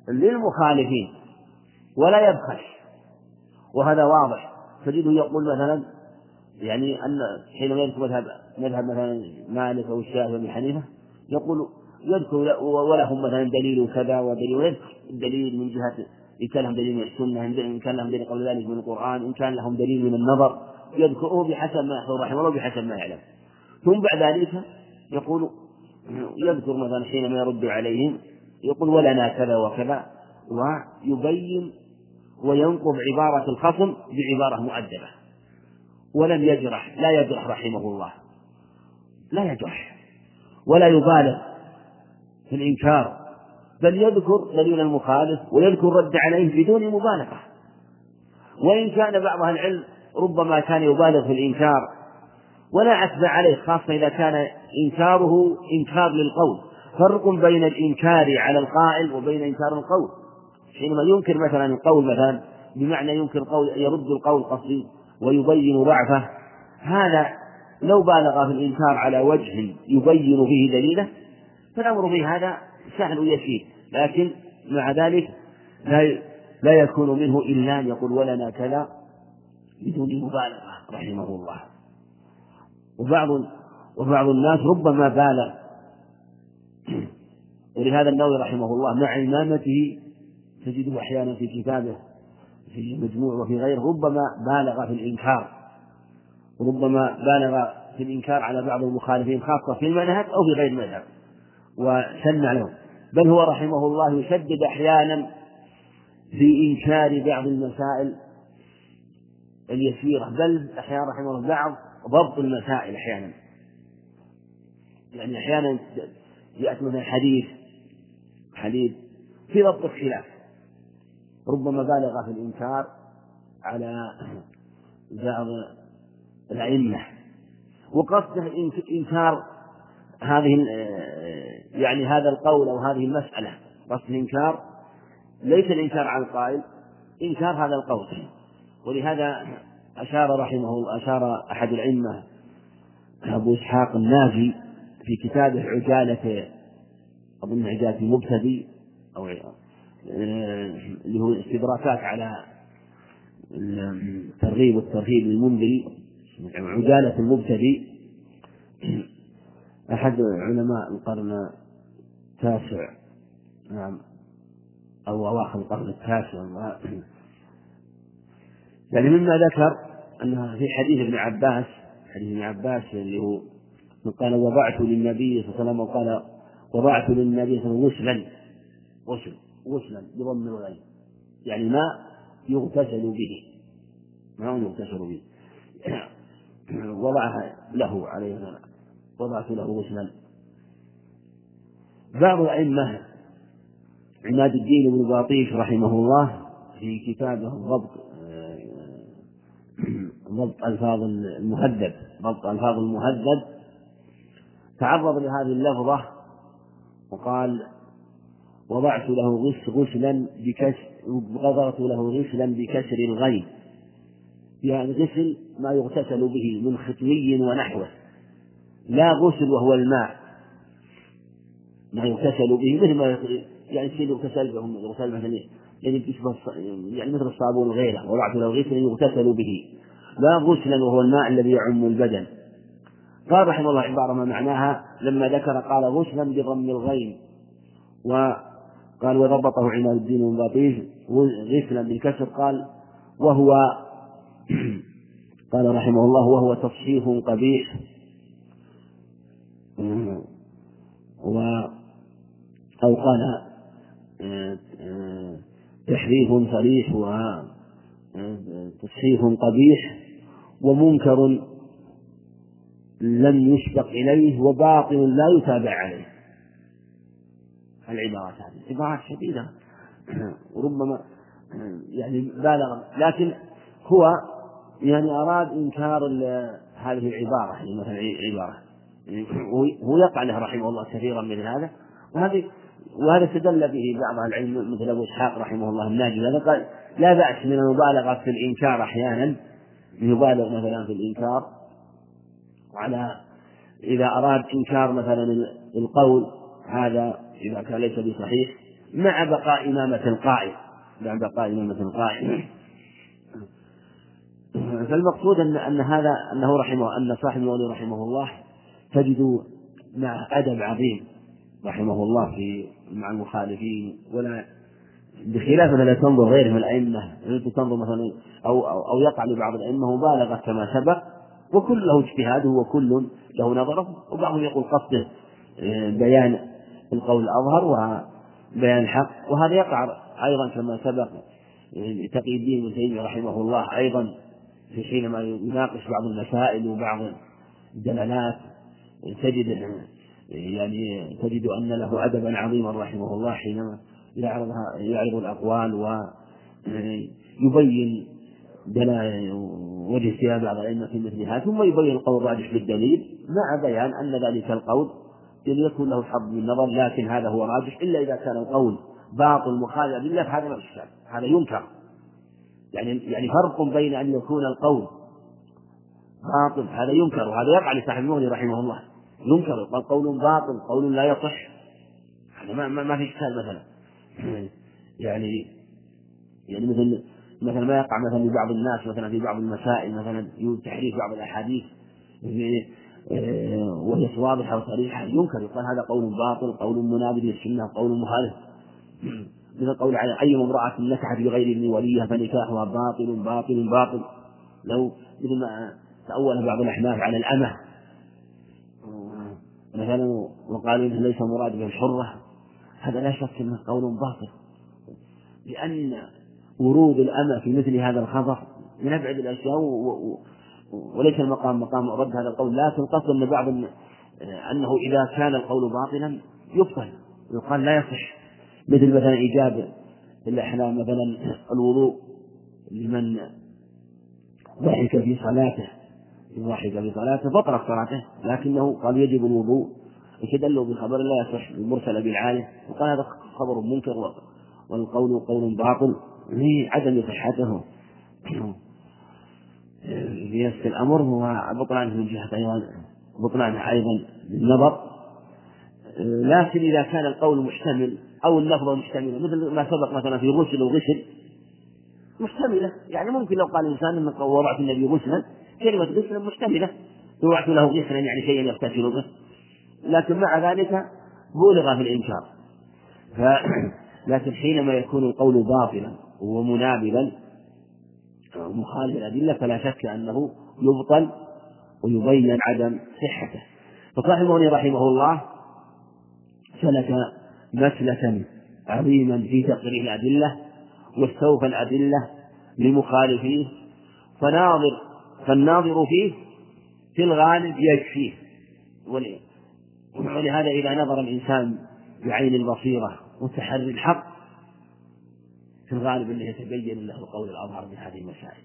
للمخالفين ولا يبخس، وهذا واضح. تجده يقول مثلا يعني أن حينما يذكر مذهب مثلا مالك أو الشافعي وابن حنيفة يقول يذكر ولهم مثلا دليل كذا ودليل، ويذكر الدليل من جهة إن كان لهم دليل من السنة، إن كان لهم دليل قبل ذلك من القرآن، إن كان لهم دليل من النظر، يذكره بحسب ما يحفظ رحمه الله وبحسب ما يعلم. ثم بعد ذلك يقول يذكر مثلا حينما يرد عليهم يقول ولنا كذا وكذا، ويبين وينقض عبارة الخصم بعبارة مؤدبة، ولم يجرح، لا يجرح رحمه الله، لا يجرح ولا يبالغ في الإنكار، بل يذكر دليل المخالف ويذكر رد عليه بدون مبالغة. وإن كان بعض أهل العلم ربما كان يبالغ في الإنكار ولا عتب عليه، خاصة إذا كان إنكاره إنكار للقول. فرق بين الإنكار على القائل وبين إنكار القول. حينما ينكر مثلا القول مثلا بمعنى ينكر قول، يرد القول قصدي ويبين ضعفه، هذا لو بالغ في الإنكار على وجه يبين فيه دليله فالأمر في هذا سهل يسير، لكن مع ذلك لا يكون منه إلا أن يقول ولنا كذا بدون مبالغة رحمه الله. وبعض الناس ربما بالغ، ولهذا النووي رحمه الله مع إمامته تجده أحيانا في كتابه في المجموع وفي غيره ربما بالغ في الإنكار، وربما بالغ في الإنكار على بعض المخالفين خاصة في المذهب أو في غير المذهب وشنع لهم، بل هو رحمه الله يشدد أحيانا في إنكار بعض المسائل اليسيرة، بل أحيانا رحمه الله بعض ضبط المسائل أحيانا، يعني أحيانا يأتي مثلا حديث في ضبط الخلاف ربما بالغ في الإنكار على بعض الأئمة، وقصده إنكار هذه يعني هذا القول أو هذه المسألة، قصد الإنكار ليس الإنكار على القائل، إنكار هذا القول. ولهذا أشار أحد الأئمة أبو إسحاق الناجي في كتابه عجالة المبتدي أو اللي هو استدراكات على الترغيب والترهيب للمنذري، عجالة المبتدي أحد علماء القرن التاسع أو أواخر القرن التاسع، يعني مما ذكر أنها في حديث ابن عباس اللي هو قال وضعت للنبي صلى الله عليه وسلم، وقال وضعت للنبي صلى الله عليه وسلم غسلا بضم الغين، يعني ماء يغتسل به، وضعها له عليه السلام، وضعت له غسلا. بعض الأئمة عماد الدين بن باطيش رحمه الله في كتابه ضبط ألفاظ المهذب تعرض لهذه اللفظة وقال وضعت له غسلا بكسر الغين، يعني غسل ما يغتسل به من ختوي ونحوه، لا غسل وهو الماء ما يغتسل به مثل ما يعني شيء يغتسل مثلا يعني مثل الصابون وغيره، وضعت له غسلا يغتسل به لا غسلا وهو الماء الذي يعم البدن. قال رحمه الله عبارة ما معناها لما ذكر قال غسلا بضم الغين، وقال وضبطه عماد الدين بن باطيش غسلا بالكسر، قال وهو قال رحمه الله وهو تصحيف قبيح أو قال تحريف صريح وتصحيف قبيح ومنكر لم يسبق إليه وباطل لا يتابع عليه. العبارات هذه عبارات شديدة وربما يعني بالغ، لكن هو يعني أراد إنكار هذه العبارة، يعني مثلا عبارة هو يقع له رحمه الله كثيرا من هذا، وهذا استدل به بعض العلم مثل أبو إسحاق رحمه الله الناجي، هذا قال لا بأس من المبالغة في الإنكار أحيانا، يبالغ مثلا في الإنكار على إذا أراد إنكار مثلا القول هذا إذا كان ليس بصحيح مع بقاء إمامة القائم. فالمقصود أن هذا أنه أن صاحب المغني رحمه الله تجد مع أدب عظيم رحمه الله مع المخالفين، ولا بخلاف لا تنظر غيره من الأئمة، تنظر مثلا أو يقع لبعض الأئمة مبالغة كما سبق، وكل له اجتهاده وكل له نظره، وبعضهم يقول قصده بيان القول الأظهر وبيان الحق، وهذا يقع أيضا كما سبق تقي الدين ابن تيمية رحمه الله أيضا في حينما يناقش بعض المسائل وبعض الدلالات تجد أن له أدبا عظيما رحمه الله حينما يعرض الأقوال ويبين وجه اجتهاد بعض الأئمة في مثل هذا، ثم يبين القول الراجح بالدليل مع بيان أن ذلك القول يكون له حظ من النظر، لكن هذا هو راجح إلا إذا كان القول باطل مخالف لله، فهذا ما يشكل، هذا ينكر. يعني فرق بين أن يكون القول باطل هذا ينكر، وهذا يقع لصاحب المغني رحمه الله، ينكر يقال قول باطل قول لا يصح، هذا ما في إشكال مثلا. يعني مثلا ما يقع مثلا لبعض الناس مثلا في بعض المسائل مثلا تحريف بعض الأحاديث وهي واضحة وصريحة، ينكر يقال هذا قول باطل قول منابذ للسنة قول مخالف، مثل قول أي امرأة نكحت بغير ابن وليها فنكاحها باطل باطل باطل، لو مثل ما تأول بعض الأحناف على الأمة مثلا وقالوا إنه ليس مراد به الحرة، هذا لا شك أنه قول باطل، لأن ورود الأمة في مثل هذا الخبر من أبعد الأشياء، وليس مقام رد هذا القول، لكن قصد أن أنه إذا كان القول باطلا يبطل يقال لا يصح، مثل مثلا إيجاب الأحلام مثلا الوضوء لمن ضحك في صلاته بطلت صلاته، لكنه قال يجب الوضوء، استدلوا بخبر لا يصح المرسل بالعالم، وقال هذا خبر منكر والقول قول باطل لعدم صحته في نفس الأمر، وبطلانه من جهة بطلانه أيضا بالنظر. لكن إذا كان القول محتمل أو اللفظ محتمل مثل ما سبق مثلا في غسل وغسل محتملة، يعني ممكن لو قال الإنسان أن وضعت النبي غسلا، كلمة غسلا محتملة، وضعت له غسلا يعني شيئا يغتسل به، لكن مع ذلك بولغ في الإنكار. لكن حينما يكون القول باطلا ومنابذا مخالف الأدلة فلا شك أنه يبطل ويبين عدم صحته. فصاحب المغني رحمه الله سلك مسلكا عظيما في تقرير الأدلة واستوفى الأدلة لمخالفيه، فالناظر فيه في الغالب يكفيه، ولهذا إذا نظر الإنسان بعين البصيرة وتحري الحق في الغالب أنه يتبين له القول الأظهر من هذه المسائل،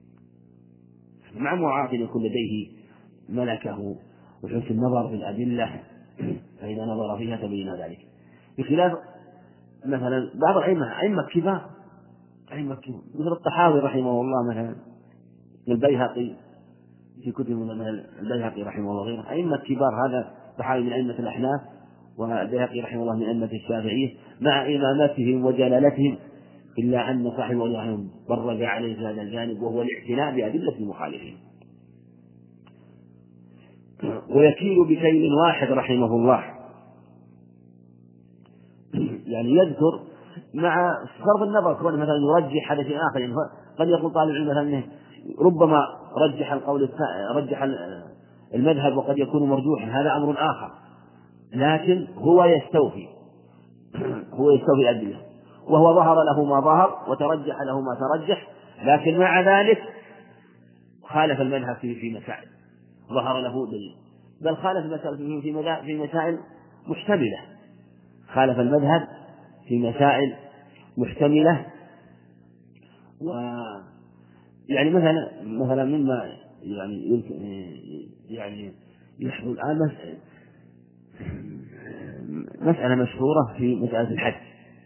مع مراعاة أن يكون لديه ملكه وحسن النظر في الأدلة، فإذا نظر فيها تبين ذلك، بخلاف مثلا بعض أئمة كبار مثل الطحاوي رحمه الله مثلا، البيهقي في كتب مثل البيهقي رحمه الله غيره، أئمة كبار، هذا الطحاوي من أئمة الأحناف والبيهقي رحمه الله من أئمة الشافعية مع إمامتهم وجلالتهم، إلا أن صاحبه الله برز عليه في هذا الجانب وهو الاعتناء بأدلة المخالفين. ويكيل بكيل واحد رحمه الله، يعني يذكر مع صرف النظر كون مثلا يرجح حدث آخر، يعني قد يقول طالب العلم مثلا ربما رجح المذهب وقد يكون مرجوحا، هذا أمر آخر، لكن هو يستوفي الأدلة، وهو ظهر له ما ظهر وترجح له ما ترجح، لكن مع ذلك خالف المذهب في مسائل ظهر له دليل، بل خالف في مسائل محتملة، خالف المذهب في مسائل محتملة. يعني مثلا مما يعني يحصل الآن مسألة مشهورة في مسألة الحج،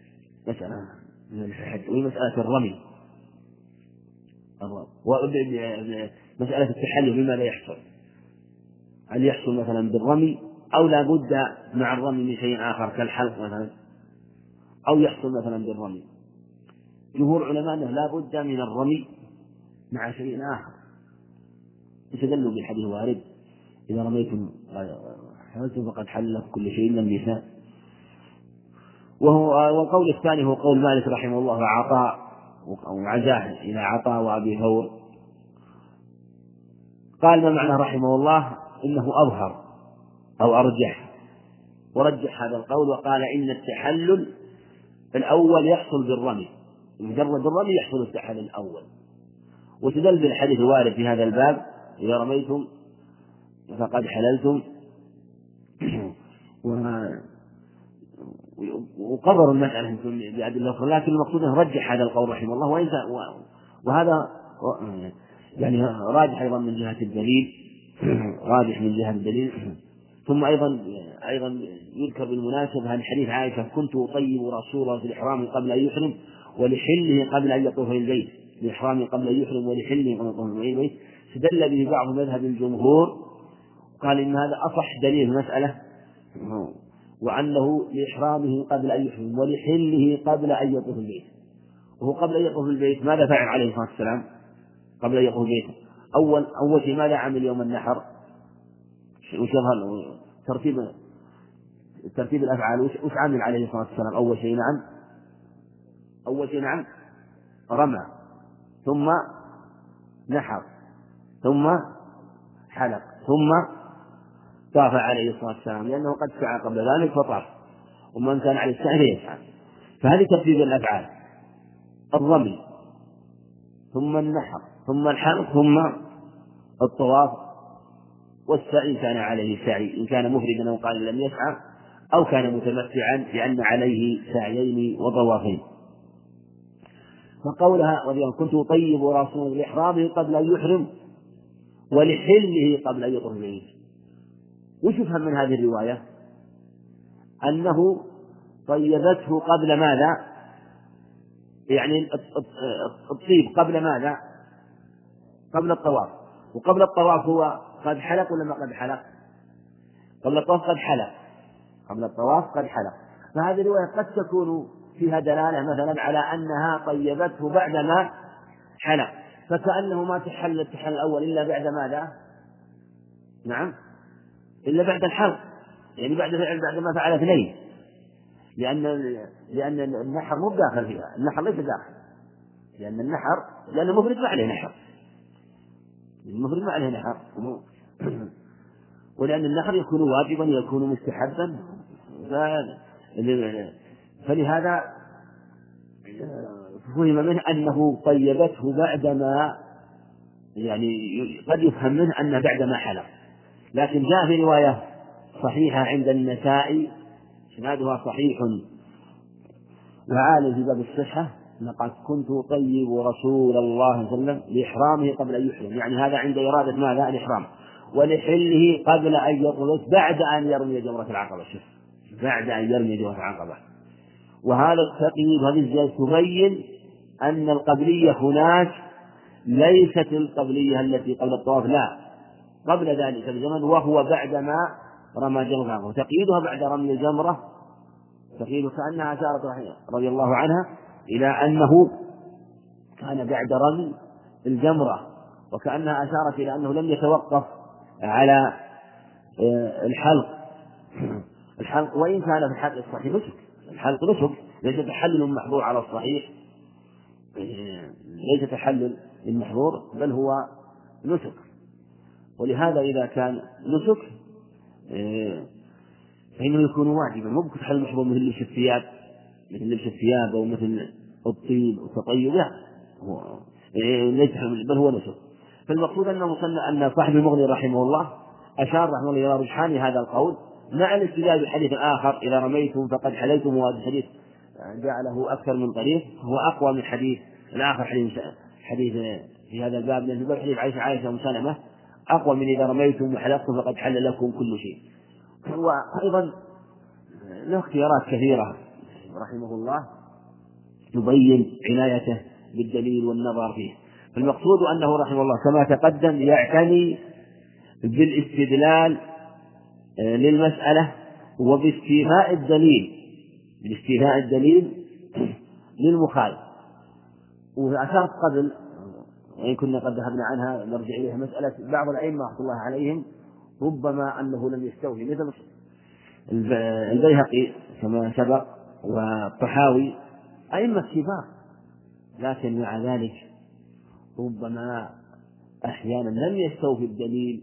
وهي مسألة الرمي، مسألة التحلل بما لا يحصل، هل يحصل مثلا بالرمي أو لا بد مع الرمي من شيء آخر كالحلق مثلا، أو يحصل مثلا بالرمي. جمهور علماء أنه لا بد من الرمي مع شيء آخر، يستدلوا بالحديث الوارد إذا رميتم فقد حل كل شيء إلا النساء. والقول الثاني هو قول مالك رحمه الله وعطاء وعزاه إلى عطاء وأبي ثور. قال ما معنى رحمه الله إنه أظهر أو أرجح، ورجح هذا القول وقال إن التحلل الأول يحصل بالرمي، مجرد الرمي يحصل التحلل الأول، وتدل بالحديث الوارد في هذا الباب إذا رميتم فقد حللتم. وقرر المسألة بأدلة أخرى، لكن المقصود أنه رجح هذا القول رحمه الله، وهذا يعني راجح أيضا من جهة الدليل، راجح من جهة الدليل. ثم أيضا يذكر بالمناسبة عن حديث عائشة: كنت أطيب رسول الله في الإحرام قبل أن يحرم ولحله قبل أن يطوف البيت، الإحرام قبل أن يحرم ولحله قبل أن يطوف البيت. استدل به بعض مذهب الجمهور، قال إن هذا أصح دليل المسألة، وأنه لإحرامه قبل أن يحرم ولحله قبل أن يطوف البيت. وهو قبل أن يطوف البيت ماذا فعل عليه الصلاة والسلام؟ قبل أن يطوف البيت أول شيء ماذا عمل يوم النحر؟ وش ترتيب الأفعال وش عمل عليه الصلاة والسلام؟ أول شيء نعم رمى، ثم نحر، ثم حلق، ثم طاف عليه الصلاة والسلام، لأنه قد سعى قبل ذلك فطاف، ومن كان عليه السعي يسعى. فهذه ترتيب الأفعال: الرمي ثم النحر ثم الحلق ثم الطواف والسعي إن كان عليه سعي، إن كان مفردا أو قال لم يسعى، أو كان متمتعا لأن عليه سعيين وطوافين. فقولها كنت أطيب رسول الإحرام قبل أن يحرم ولحله قبل أن يطوف البيت، وش يفهم من هذه الرواية؟ أنه طيبته قبل ماذا؟ يعني الطيب قبل ماذا؟ قبل الطواف. وقبل الطواف هو قد حلق ولا ما قد حلق؟ قبل الطواف قد حلق، قبل الطواف قد حلق. فهذه الرواية قد تكون فيها دلالة مثلا على أنها طيبته بعدما حلق، فكأنه ما تحل التحلل الأول إلا بعد ماذا؟ نعم، إلا بعد الحلق، يعني بعد ما فعل اثنين، لأن النحر مو داخل فيها، النحر ليس داخل، لأن المفرد ما عليه نحر، ولأن النحر يكون واجبا يكون مستحبا، فلهذا فهم منه أنه طيبته بعدما، يعني قد يفهم منه أن بعدما حلق. لكن جاء في رواية صحيحة عند النسائي إسنادها صحيح وعالي في باب الصحة: لقد كنت أطيب رسول الله صلى الله عليه وسلم لإحرامه قبل أن يحرم، يعني هذا عند إرادة ماذا؟ الإحرام. ولحله قبل أن يطلق بعد أن يرمي جمرة العقبة، بعد أن يرمي جمرة العقبة. وهذا التقييد هذه الزيادة تبين أن القبلية هناك ليست القبلية التي قبل الطواف، لا، قبل ذلك بزمن، وهو بعدما رمى جمرة العقبة. تقييدها بعد رمي الجمرة، تقييد كأنها أشارت رضي الله عنها إلى أنه كان بعد رمي الجمرة، وكأنها أشارت إلى أنه لم يتوقف على الحلق، وإن كان في الحلق الصحيح نسك، الحلق نسك، ليس تحلل محظور على الصحيح، ليس تحلل المحظور بل هو نسك. ولهذا إذا كان نسك فإنه يكون واجبا، مو بتحلل المحظور مثل لبس الثياب أو مثل الطيب والتطيب، لا، ليس بل هو نسك. فالمقصود أن صاحب المغني رحمه الله أشار رحمه الله إلى رجحان هذا القول مع الاستدلال بالحديث الآخر: إذا رميتم فقد حللتم، وهذا الحديث جاء له أكثر من طريق، هو أقوى من حديث الآخر، حديث في هذا الباب، لأن في حديث عائشة وسلمة أقوى من إذا رميتم وحلقتم فقد حل لكم كل شيء. وأيضا له اختيارات كثيرة رحمه الله تبين عنايته بالدليل والنظر فيه. فالمقصود أنه رحمه الله كما تقدم يعتني بالاستدلال للمسألة وباستيفاء الدليل باستيفاء الدليل للمخالف. وأشرت قبل وإن كنا قد ذهبنا عنها نرجع إليها مسألة بعض الأئمة رحمة الله عليهم ربما أنه لم يستوفي، مثل البيهقي كما سبق والطحاوي أئمة كبار، لكن مع ذلك ربما أحيانا لم يستوفي الدليل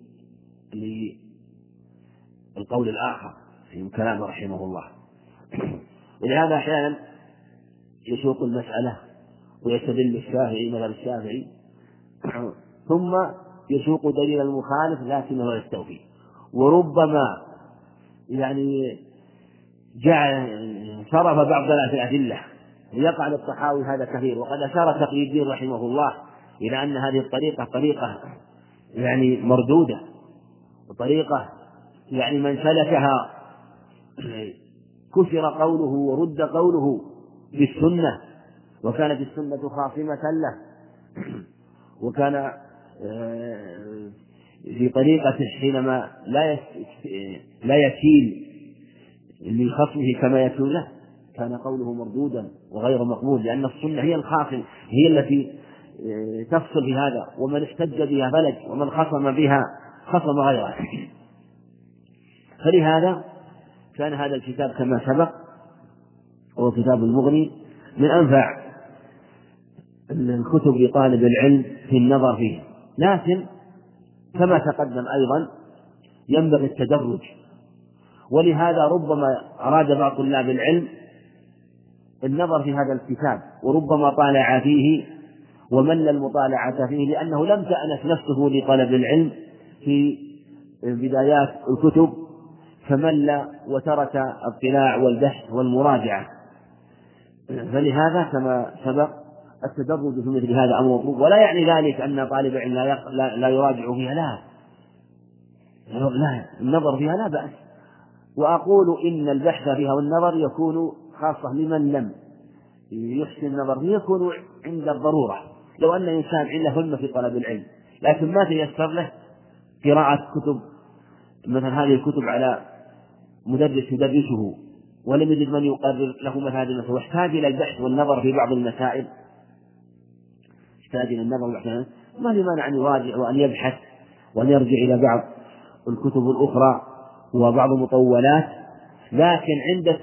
للقول الآخر في كلامه رحمه الله. ولهذا أحيانا يسوق المسألة ويستدل الشافعي مثل الشافعي ثم يسوق دليل المخالف لكنه يستوفي، وربما يعني صرف بعض الأدلة، ويقع للطحاوي هذا كثير. وقد أشار تقي الدين رحمه الله إلى أن هذه الطريقة طريقة يعني مردودة، وطريقة يعني من سلكها كسر قوله ورد قوله بالسنة، وكانت السنة خاصمة له، وكان في طريقته حينما لا يكيل لخصمه كما يكون له، كان قوله مردودا وغير مقبول، لأن السنة هي الخاصم، هي التي تفصل بهذا، ومن احتج بها فلج، ومن خصم بها خصم غيره. فلهذا كان هذا الكتاب كما سبق هو كتاب المغني من أنفع الكتب لطالب العلم في النظر فيه، لكن كما تقدم أيضا ينبغي التدرج. ولهذا ربما أراد بعض طلاب العلم النظر في هذا الكتاب، وربما طالع فيه ومل المطالعة فيه، لأنه لم تأنس نفسه لطلب العلم في بدايات الكتب، فمل وترك الاطلاع والبحث والمراجعة. فلهذا كما سبق التدرج في مثل هذا أمر مطلوب، ولا يعني ذلك أن طالب العلم لا يراجع فيها، لا، النظر فيها لا بأس. وأقول إن البحث فيها والنظر يكون خاصة لمن لم يحسن النظر فيه، يكون عند الضرورة. لو أن إنسان عنده همة في طلب العلم لكن ما تيسر له قراءة كتب مثل هذه الكتب على مدرس يدرسه، ولم يجد من يقرر له مثل هذه المسائل، واحتاج إلى البحث والنظر في بعض المسائل، ما في مانع أن يراجع وأن يبحث وأن يرجع إلى بعض الكتب الأخرى وبعض المطولات. لكن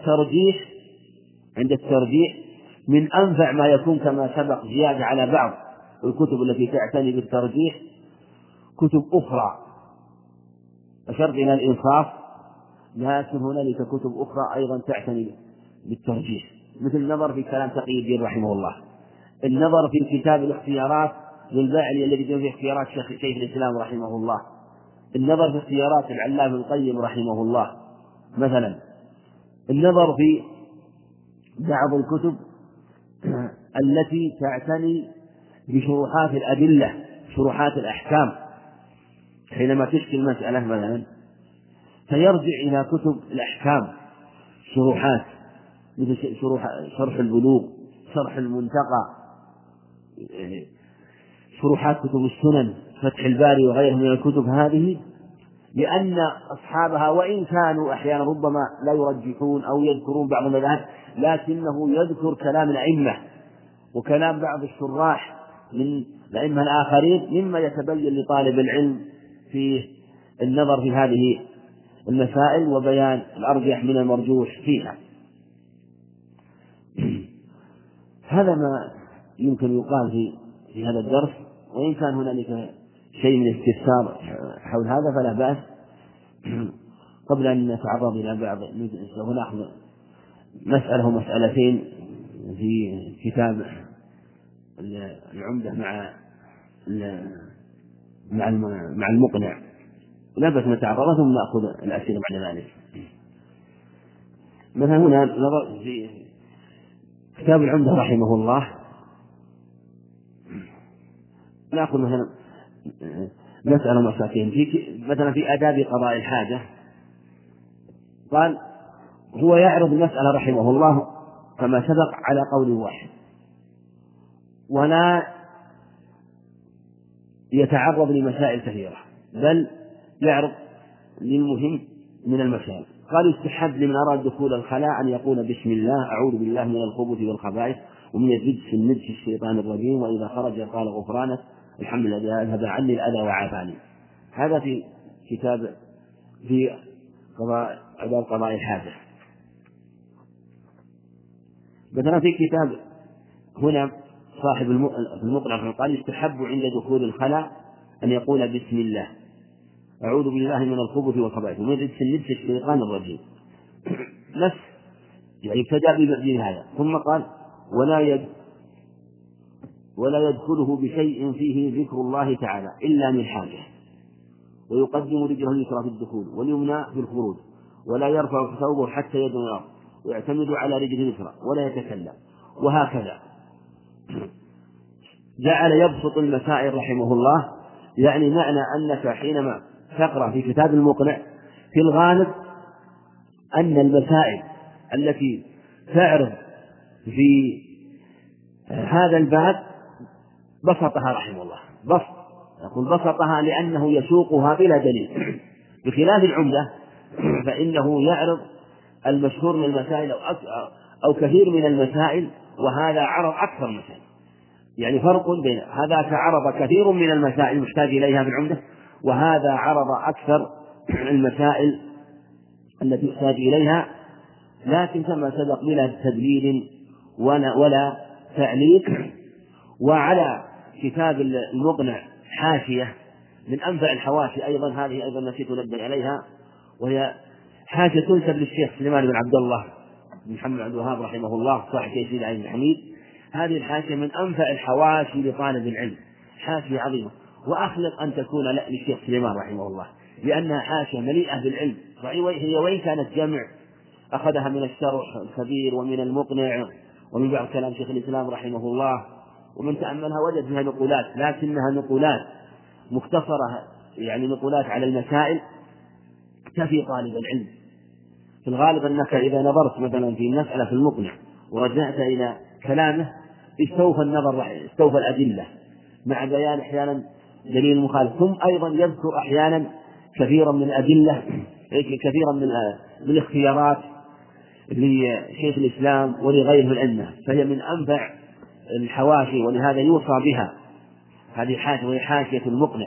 عند الترجيح من أنفع ما يكون كما سبق زيادة على بعض الكتب التي تعتني بالترجيح كتب أخرى، أشرت إلى الإنصاف، لكن هنالك كتب أخرى أيضا تعتني بالترجيح، مثل النظر في كلام تقي الدين رحمه الله، النظر في كتاب الاختيارات للباعلي الذي فيه اختيارات شيخ الإسلام رحمه الله، النظر في اختيارات العلامة القيم رحمه الله مثلا، النظر في بعض الكتب التي تعتني بشروحات الأدلة، شروحات الأحكام، حينما تشكل مسألة مثلا فيرجع إلى كتب الأحكام شروحات، مثل شرح البلوغ، شرح المنتقى، شروحات كتب السنن، فتح الباري وغيرها من الكتب هذه، لأن أصحابها وإن كانوا أحيانا ربما لا يرجحون أو يذكرون بعض المذاهب، لكنه يذكر كلام الأئمة وكلام بعض الشراح من الأئمة الآخرين، مما يتبين لطالب العلم في النظر في هذه المسائل وبيان الأرجح من المرجوح فيها. هذا ما يمكن يقال في هذا الدرس، وإن كان هنالك شيء من استفسار حول هذا فلا بأس. قبل أن نتعرض إلى بعض نأخذ مسألة ومسألتين في كتاب العمدة مع المقنع، لا بأس نتعرض ثم نأخذ الأسئلة بعد ذلك. مثلا هنا نظر في كتاب العمدة رحمه الله، نأخذ مثلا مسألة مسألتين مثلا في آداب قضاء الحاجة، قال هو يعرض المسألة رحمه الله كما سبق على قول واحد، ولا يتعرض لمسائل كثيرة، بل يعرض للمهم من المسائل. قال يستحب لمن أراد دخول الخلاء أن يقول بسم الله أعوذ بالله من الخبث والخبائث ومن النجس الشيطان الرجيم، وإذا خرج قال غفرانك الحمد لله أذهب عني الأذى وعافاني. هذا في كتاب في عباد قضاء الحاجة. مثلا في كتاب هنا صاحب المقنع قال يستحب عند دخول الخلاء أن يقول بسم الله أعوذ بالله من الخبث والخبائث ومن النجس الشيطان الرجيم. نفس يعني ابتدأ بهذا، ثم قال ولا يدخله بشيء فيه ذكر الله تعالى إلا من حاجة، ويقدم رجله اليسرى في الدخول واليمنى في الخروج، ولا يرفع ثوبه حتى يدنو الأرض، ويعتمد على رجله اليسرى ولا يتكلم، وهكذا. جعل يبسط المسائل رحمه الله، يعني معنى أنك حينما تقرأ في كتاب المقنع في الغالب أن المسائل التي تعرض في هذا الباب بسطها رحمه الله، بسطها لأنه يسوقها بلا دليل، بخلاف العمدة فإنه يعرض المشهور من المسائل أو كثير من المسائل، وهذا عرض أكثر مسائل. يعني فرق بين هذا عرض كثير من المسائل المحتاج إليها في العمدة، وهذا عرض أكثر المسائل التي يحتاج إليها، لكن كما سبق بلا تدليل ولا تعليق. وعلى كتاب المقنع حاشية من أنفع الحواشي أيضا، هذه أيضا نسيت أنبه عليها، وهي حاشية تنسب للشيخ سليمان بن عبد الله بن محمد بن عبد الوهاب رحمه الله صاحب تيسير العين الحميد. هذه الحاشية من أنفع الحواشي لطالب العلم، حاشية عظيمة، وأخلق أن تكون للشيخ سليمان رحمه الله، لأنها حاشية مليئة بالعلم. هي وإن كانت جمع أخذها من الشرح الكبير ومن المقنع ومن بعض كلام شيخ الإسلام رحمه الله، ومن تأملها وجد فيها نقولات، لكنها نقولات مختصرة، يعني نقولات على المسائل تفي طالب العلم. في الغالب أنك إذا نظرت مثلا في مسألة في المقنع ورجعت إلى كلامه استوفى الأدلة مع بيان أحيانا دليل المخالف، ثم أيضا يذكر أحيانا كثيرا من الأدلة، كثيرا من الاختيارات لشيخ الإسلام ولغيره من الأئمة، فهي من أنفع الحواشي، ولهذا يوصى بها هذه الحاشية، وهي حاشية المقنع،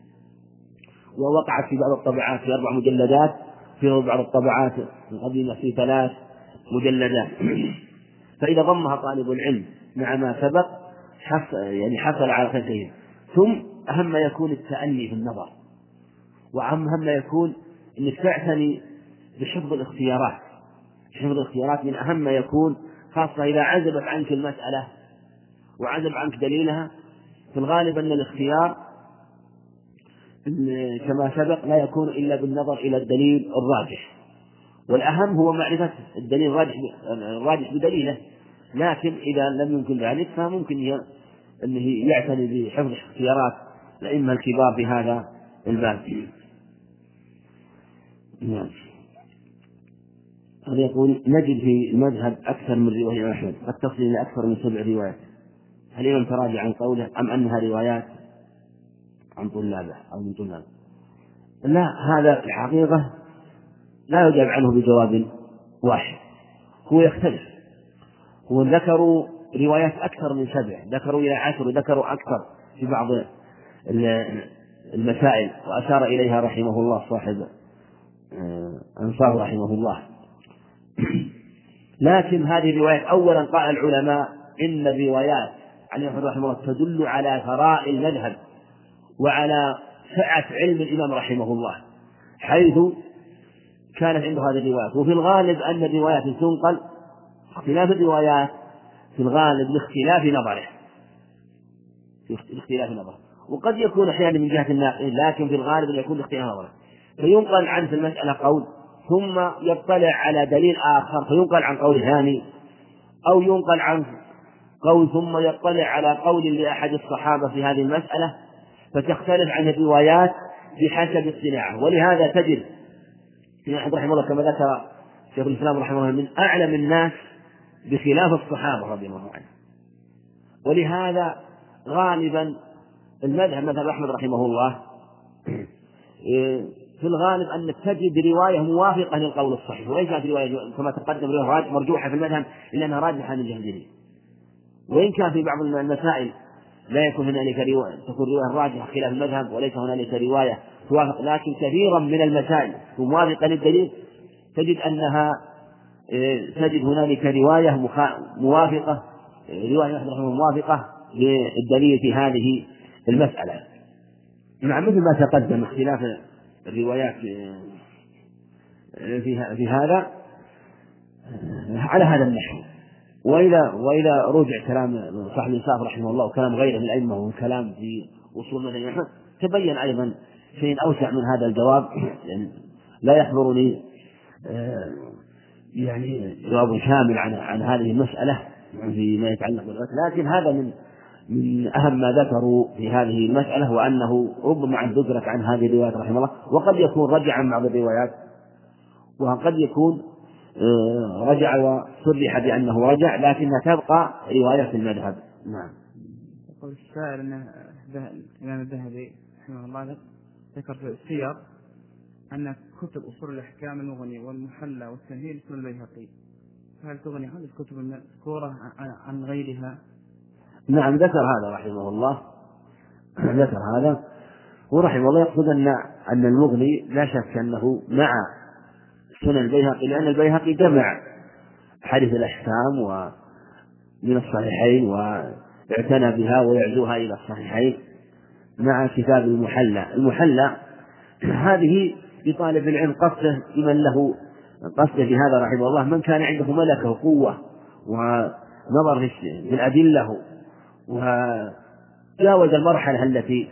ووقعت في بعض الطبعات في 4 مجلدات، في بعض الطبعات القديمة في 3 مجلدات. فإذا ضمها طالب العلم مع ما سبق حصل على خير. ثم أهم ما يكون التأني في النظر، وأهم ما يكون أنك تعتني بحفظ الاختيارات. حفظ الاختيارات من أهم ما يكون، خاصة إذا عزبت عنك المسألة وعزب عنك دليلها. في الغالب أن الاختيار كما سبق لا يكون إلا بالنظر إلى الدليل الراجح، والأهم هو معرفة الدليل الراجح بدليله، لكن إذا لم يمكن ذلك فممكن أنه يعتني بحفظ اختيارات الأئمة الكبار في هذا الباب. هذا يقول نجد في المذهب أكثر من رواية أحمد قد تصل إلى أكثر من 7 روايات، هل يمكن تراجع عن قوله أم أنها روايات عن طلابه أو من طلابه؟ لا، هذا الحقيقة لا يجاب عنه بجواب واحد، هو يختلف. هو ذكروا روايات أكثر من 7، ذكروا إلى 10، ذكروا أكثر في بعض المسائل، وأشار إليها رحمه الله صاحب أنصار رحمه الله. لكن هذه الروايات أولا قال العلماء إن الروايات عن أحمد رحمه الله تدل على ثراء المذهب وعلى سعة علم الإمام رحمه الله، حيث كانت عنده هذه الروايات. وفي الغالب أن الروايات تنقل اختلاف الروايات في الغالب لاختلاف نظره، وقد يكون أحيانا من جهة الناقل، لكن في الغالب يكون لاختلاف نظره، فينقل عنه في المسألة قول ثم يطلع على دليل آخر فينقل عن قول ثاني، أو ينقل عن قول ثم يطلع على قول لأحد الصحابة في هذه المسألة، فتختلف عن الروايات بحسب الصناعة. ولهذا تجد في أحد رحمه الله كما ذكر شيخ الإسلام رحمه الله من أعلم الناس بخلاف الصحابة رضي الله عنهم. ولهذا غالبا المذهب مثل أحمد رحمه الله في الغالب أنك تجد رواية موافقة للقول الصحيح، وإن كانت رواية كما تقدم رواية مرجوحة في المذهب إلا أنها راجحة من جهة دليل. وإن كان في بعض المسائل لا يكون هنالك تكون رواية راجحة خلاف المذهب وليس هنالك رواية توافق، لكن كثيرا من المسائل موافقة للدليل تجد هنالك رواية موافقة، رواية موافقة للدليل في هذه المسألة. مثل ما تقدم اختلاف الروايات في هذا على هذا النحو. وإذا رجع كلام صاحب الإنصاف رحمه الله وكلام غيره من الأئمة وكلام في أصول مذهب أحمد تبين أيضا شيء أوسع من هذا الجواب، يعني لا يحضرني يعني جواب شامل عن هذه المسألة فيما يتعلق بالغسل، لكن هذا من أهم ما ذكروا في هذه المسألة، وأنه ربما عن ذكرت عن هذه الروايات رحمه الله، وقد يكون رجع عن بعض الروايات، وقد يكون رجع وصرح بأنه رجع، لكنها تبقى رواية في المذهب. نعم. يقول السائل أن الإمام الذهبي رحمه الله ذكر في السير أن كتب أصول الأحكام المغني والمحلى والتمهيد في البيهقي، فهل تغني هذه الكتب المذكورة عن غيرها؟ نعم، ذكر هذا رحمه الله، ذكر هذا ورحمه الله يقصد أن المغني لا شك أنه مع سنن البيهقي، لأن البيهقي جمع حديث الأحكام ومن الصحيحين واعتنى بها ويعزوها إلى الصحيحين مع كتاب المحلى هذه لطالب العلم قصده لمن له قصده بهذا رحمه الله، من كان عنده ملكة وقوة ونظر في الأدلة وجاوز المرحلة التي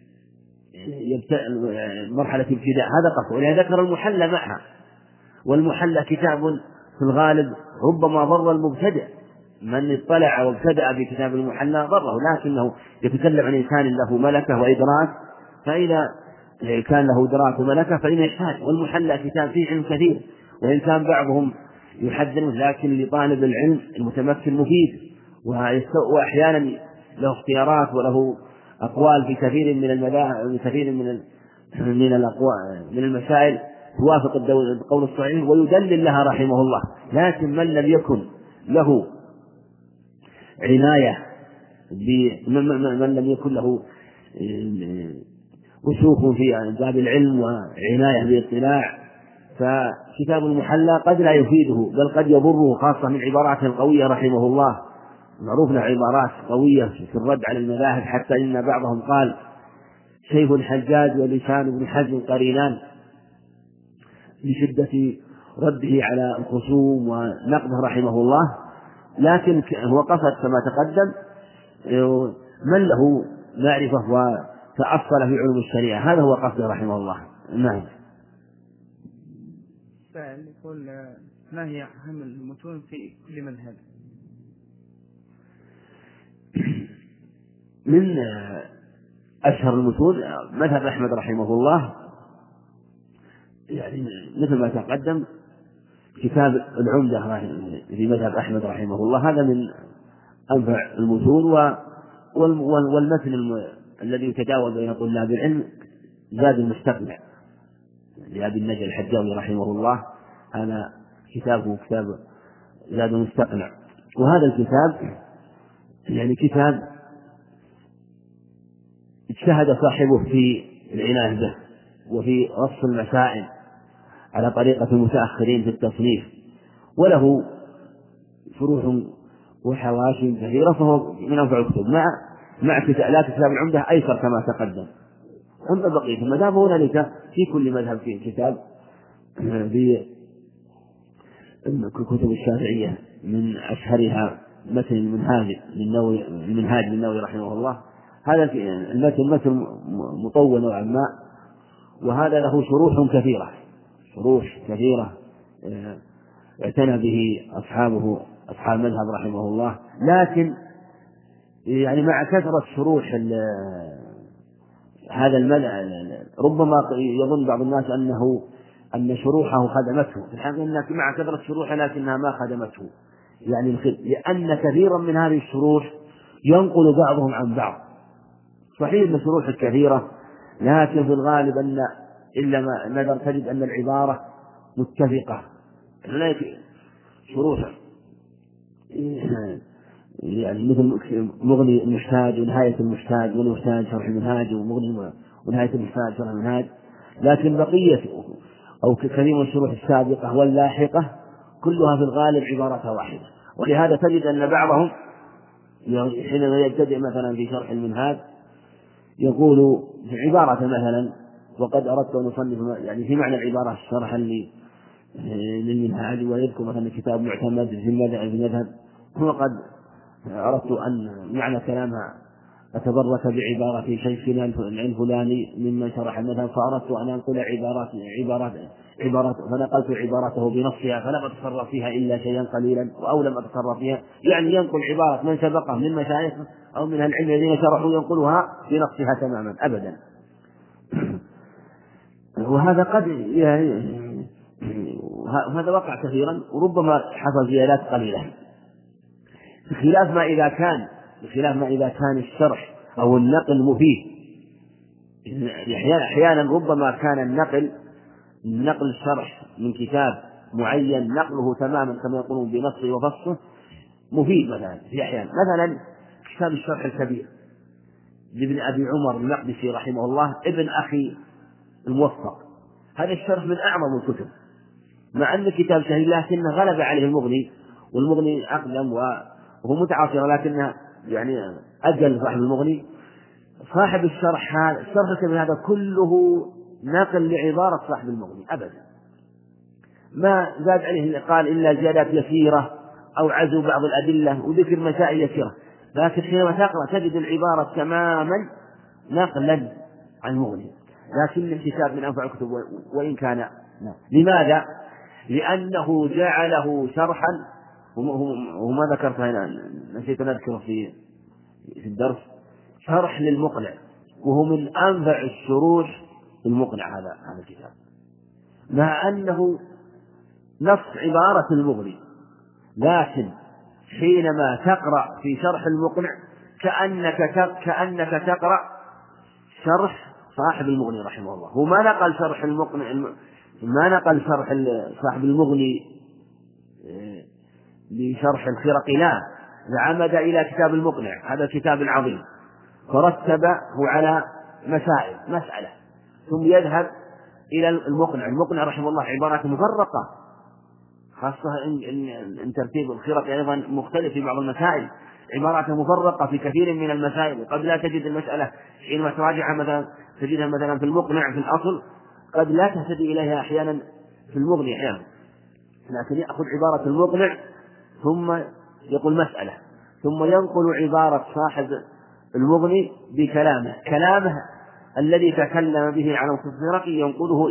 مرحلة ابتداء، هذا قصده. ولهذا ذكر المحلى معها، والمحلى كتاب في الغالب ربما ضر المبتدئ، من اطلع وابتدأ بكتاب المحلى ضره، لكنه يتكلم عن إنسان له ملكة وإدراك، فإذا كان له إدراك وملكة فإنه يحتاج. والمحلى كتاب فيه علم كثير، وإن كان بعضهم يحذره، لكن لطالب العلم المتمكن مفيد، وأحيانا له اختيارات وله أقوال في كثير من المذاهب، كثير من المسائل توافق القول الصحيح ويدلل لها رحمه الله. لكن من لم يكن له عناية من لم يكن له وسوق في باب العلم وعناية بالاطلاع، فكتاب المحلى قد لا يفيده بل قد يضره، خاصة من عباراته القوية رحمه الله، معروف له عبارات قوية في الرد على المذاهب، حتى إن بعضهم قال سيف الحجاج ولسان ابن حزم قرينان لشدة رده على الخصوم ونقده رحمه الله. لكن هو قصد كما تقدم من له معرفة وتأصل في علوم الشريعة، هذا هو قصده رحمه الله. نعم. السائل يقول ما هي أهم المتون في كل مذهب؟ من أشهر المتون مذهب أحمد رحمه الله، يعني مثل ما تقدم كتاب العمدة في مذهب أحمد رحمه الله، هذا من أنفع المتون. والمتن الذي يتداول بين طلاب العلم زاد المستقنع لأبي النجا الحجاوي رحمه الله، هذا كتابه كتاب زاد المستقنع. وهذا الكتاب يعني كتاب اجتهد صاحبه في العناية به وفي رص المسائل على طريقة المتأخرين في التصنيف، وله فروع وحواشي كثيرة، فهو من أنفع الكتب مع كتاب العمدة أيسر كما تقدم. أما بقية المذاهب هنالك في كل مذهب فيه كتاب، في كتب الشافعية من أشهرها مثل المنهاج للنووي رحمه الله، هذا المتن مطول نوعا ما، وهذا له شروح كثيرة اعتنى به أصحاب المذهب رحمه الله. لكن يعني مع كثرة شروح هذا المذهب ربما يظن بعض الناس أن شروحه خدمته، في الحقيقة أنها مع كثرة شروحه لكنها ما خدمته، يعني لأن كثيرا من هذه الشروح ينقل بعضهم عن بعض. صحيح أن شروح كثيرة، لكن في الغالب أن إلا ما نذر تجد أن العبارة متفقة، لا شروح يعني مثل مغني المحتاج ونهاية المحتاج والمحتاج شرح المنهاج ومغني ونهاية المحتاج شرح المنهاج، لكن بقية أو كثير من الشروح السابقة واللاحقة كلها في الغالب عبارة واحدة. ولهذا تجد أن بعضهم حينما يبتدئ مثلا في شرح المنهاج يقول عبارة مثلا وقد أردت أن أصنف يعني في معنى العبارة شرحا للمنهاج، ويذكر مثلا كتاب معتمد في المذهب، وقد أردت أن معنى كلامها أتبرك بعبارة شيخنا الفلاني ممن شرح المذهب، فأردت أن أنقل عبارات فنقلت عبارته بنصها فلم أتصرف فيها إلا شيئا قليلا أو لم أتصرف فيها، يعني ينقل عبارة من سبقه من مشايخه أو من العلم الذين شرحوا ينقلها بنصها تماما أبدا. وهذا قد وهذا وقع كثيرا، وربما حصل زيادات قليلة، بخلاف ما إذا كان الشرح أو النقل مفيد. أحيانا ربما كان النقل الشرح من كتاب معين نقله تماما كما يقولون بنصه وفصه مفيد، مثلا في أحيان مثلا كتاب الشرح الكبير لابن أبي عمر المقدسي رحمه الله ابن أخي الموفق، هذا الشرح من أعظم الكتب، مع أن الكتاب سهل لكنه غلب عليه المغني، والمغني أقدم وهو متعاصر لكنه يعني أجل صاحب المغني. صاحب الشرح الكبير هذا كله نقل لعبارة صاحب المغني أبدا، ما زاد عليه قال إلا زيادات يسيرة أو عزو بعض الأدلة وذكر مسائل يسيرة، لكن حينما تقرأ تجد العبارة تماما نقلا عن المغني. لكن الكتاب من أنفع الكتب وإن كان لماذا؟ لأنه جعله شرحا، وما ذكرت هنا نسيت أن أذكر في الدرس، شرح للمقنع، وهو من أنفع الشروح المقنع هذا الكتاب، مع أنه نص عبارة المغني، لكن حينما تقرأ في شرح المقنع كأنك تقرأ شرح صاحب المغني رحمه الله. هو ما نقل شرح المقنع، ما نقل شرح صاحب المغني بشرح الخرقي، لا، عمد إلى كتاب المقنع، هذا الكتاب العظيم، فرتبه على مسألة ثم يذهب إلى المقنع رحمه الله عبارات مفرقة، خاصة إن ترتيب الخرقي أيضا مختلف في بعض المسائل، عبارات مفرقة في كثير من المسائل، قد لا تجد المسألة حينما تراجعها مثلا تجدها مثلا في المقنع في الأصل، قد لا تهتدي إليها أحيانا في المغني أحيانا، لكن يأخذ عبارة المقنع ثم يقول مسألة ثم ينقل عبارة صاحب المغني كلامه الذي تكلم به عن الخرقي ينقله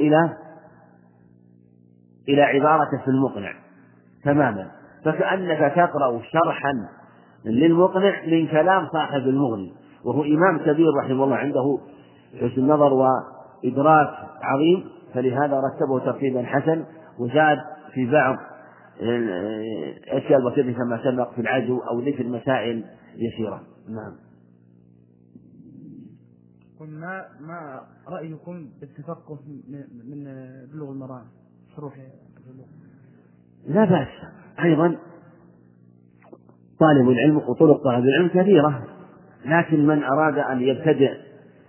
إلى عبارة في المقنع تماما، فكأنك تقرأ شرحا للمقنع من كلام صاحب المغني، وهو إمام كبير رحمه الله عنده حسن النظر وإدراك عظيم، فلهذا رتبه ترتيبا حسن، وزاد في بعض الأشياء البسيطة كما سبق في العزو أو ذكر مسائل يسيرة. نعم. ما رأيكم بالتفقه من بلوغ المرام شروح البلوغ؟ لا بأس، أيضا طالب العلم وطرق طالب العلم كثيرة، لكن من أراد أن يبتدئ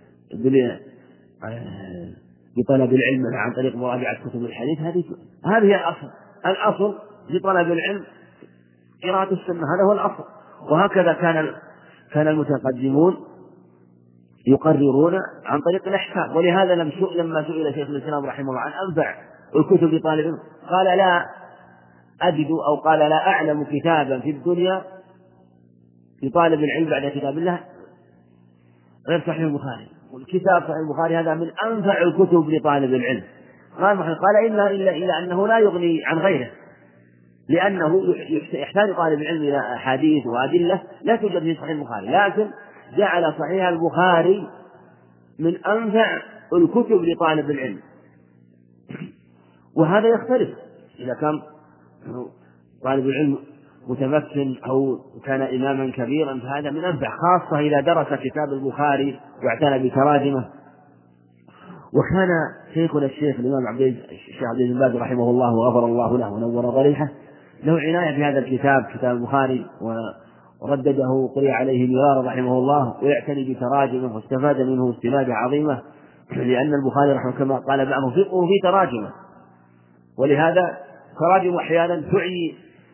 بطلب العلم عن طريق مراجعة كتب الحديث هذه الأصل في طلب العلم قراءة السنة، هذا هو الأصل، وهكذا كان المتقدمون يقررون عن طريق الأحكام. ولهذا لما سئل شيخ الإسلام رحمه الله عن أنفع الكتب لطالب العلم قال لا أجد أو قال لا أعلم كتابا في الدنيا لطالب العلم بعد كتاب الله غير صحيح البخاري، والكتاب صحيح البخاري هذا من أنفع الكتب لطالب العلم. قال إلا أنه لا يغني عن غيره، لأنه يحتاج طالب العلم إلى أحاديث وأدلة لا توجد في صحيح البخاري، لكن جعل صحيح البخاري من أنفع الكتب لطالب العلم. وهذا يختلف إذا كان طالب العلم متمكن أو كان إماما كبيرا، فهذا من أنفع، خاصة إذا درس كتاب البخاري واعتنى بتراجمه وكان شيخنا الشيخ الإمام الشيخ عبد العزيز بن باز رحمه الله وغفر الله له ونور ضريحه له عناية في هذا الكتاب، كتاب البخاري، وردده وقرئ عليه مرارا رحمه الله، ويعتني بتراجمه واستفاد منه استفادة عظيمة، لأن البخاري رحمه كما قال بعضهم فقه في تراجمه، ولهذا تراجم أحيانا تعي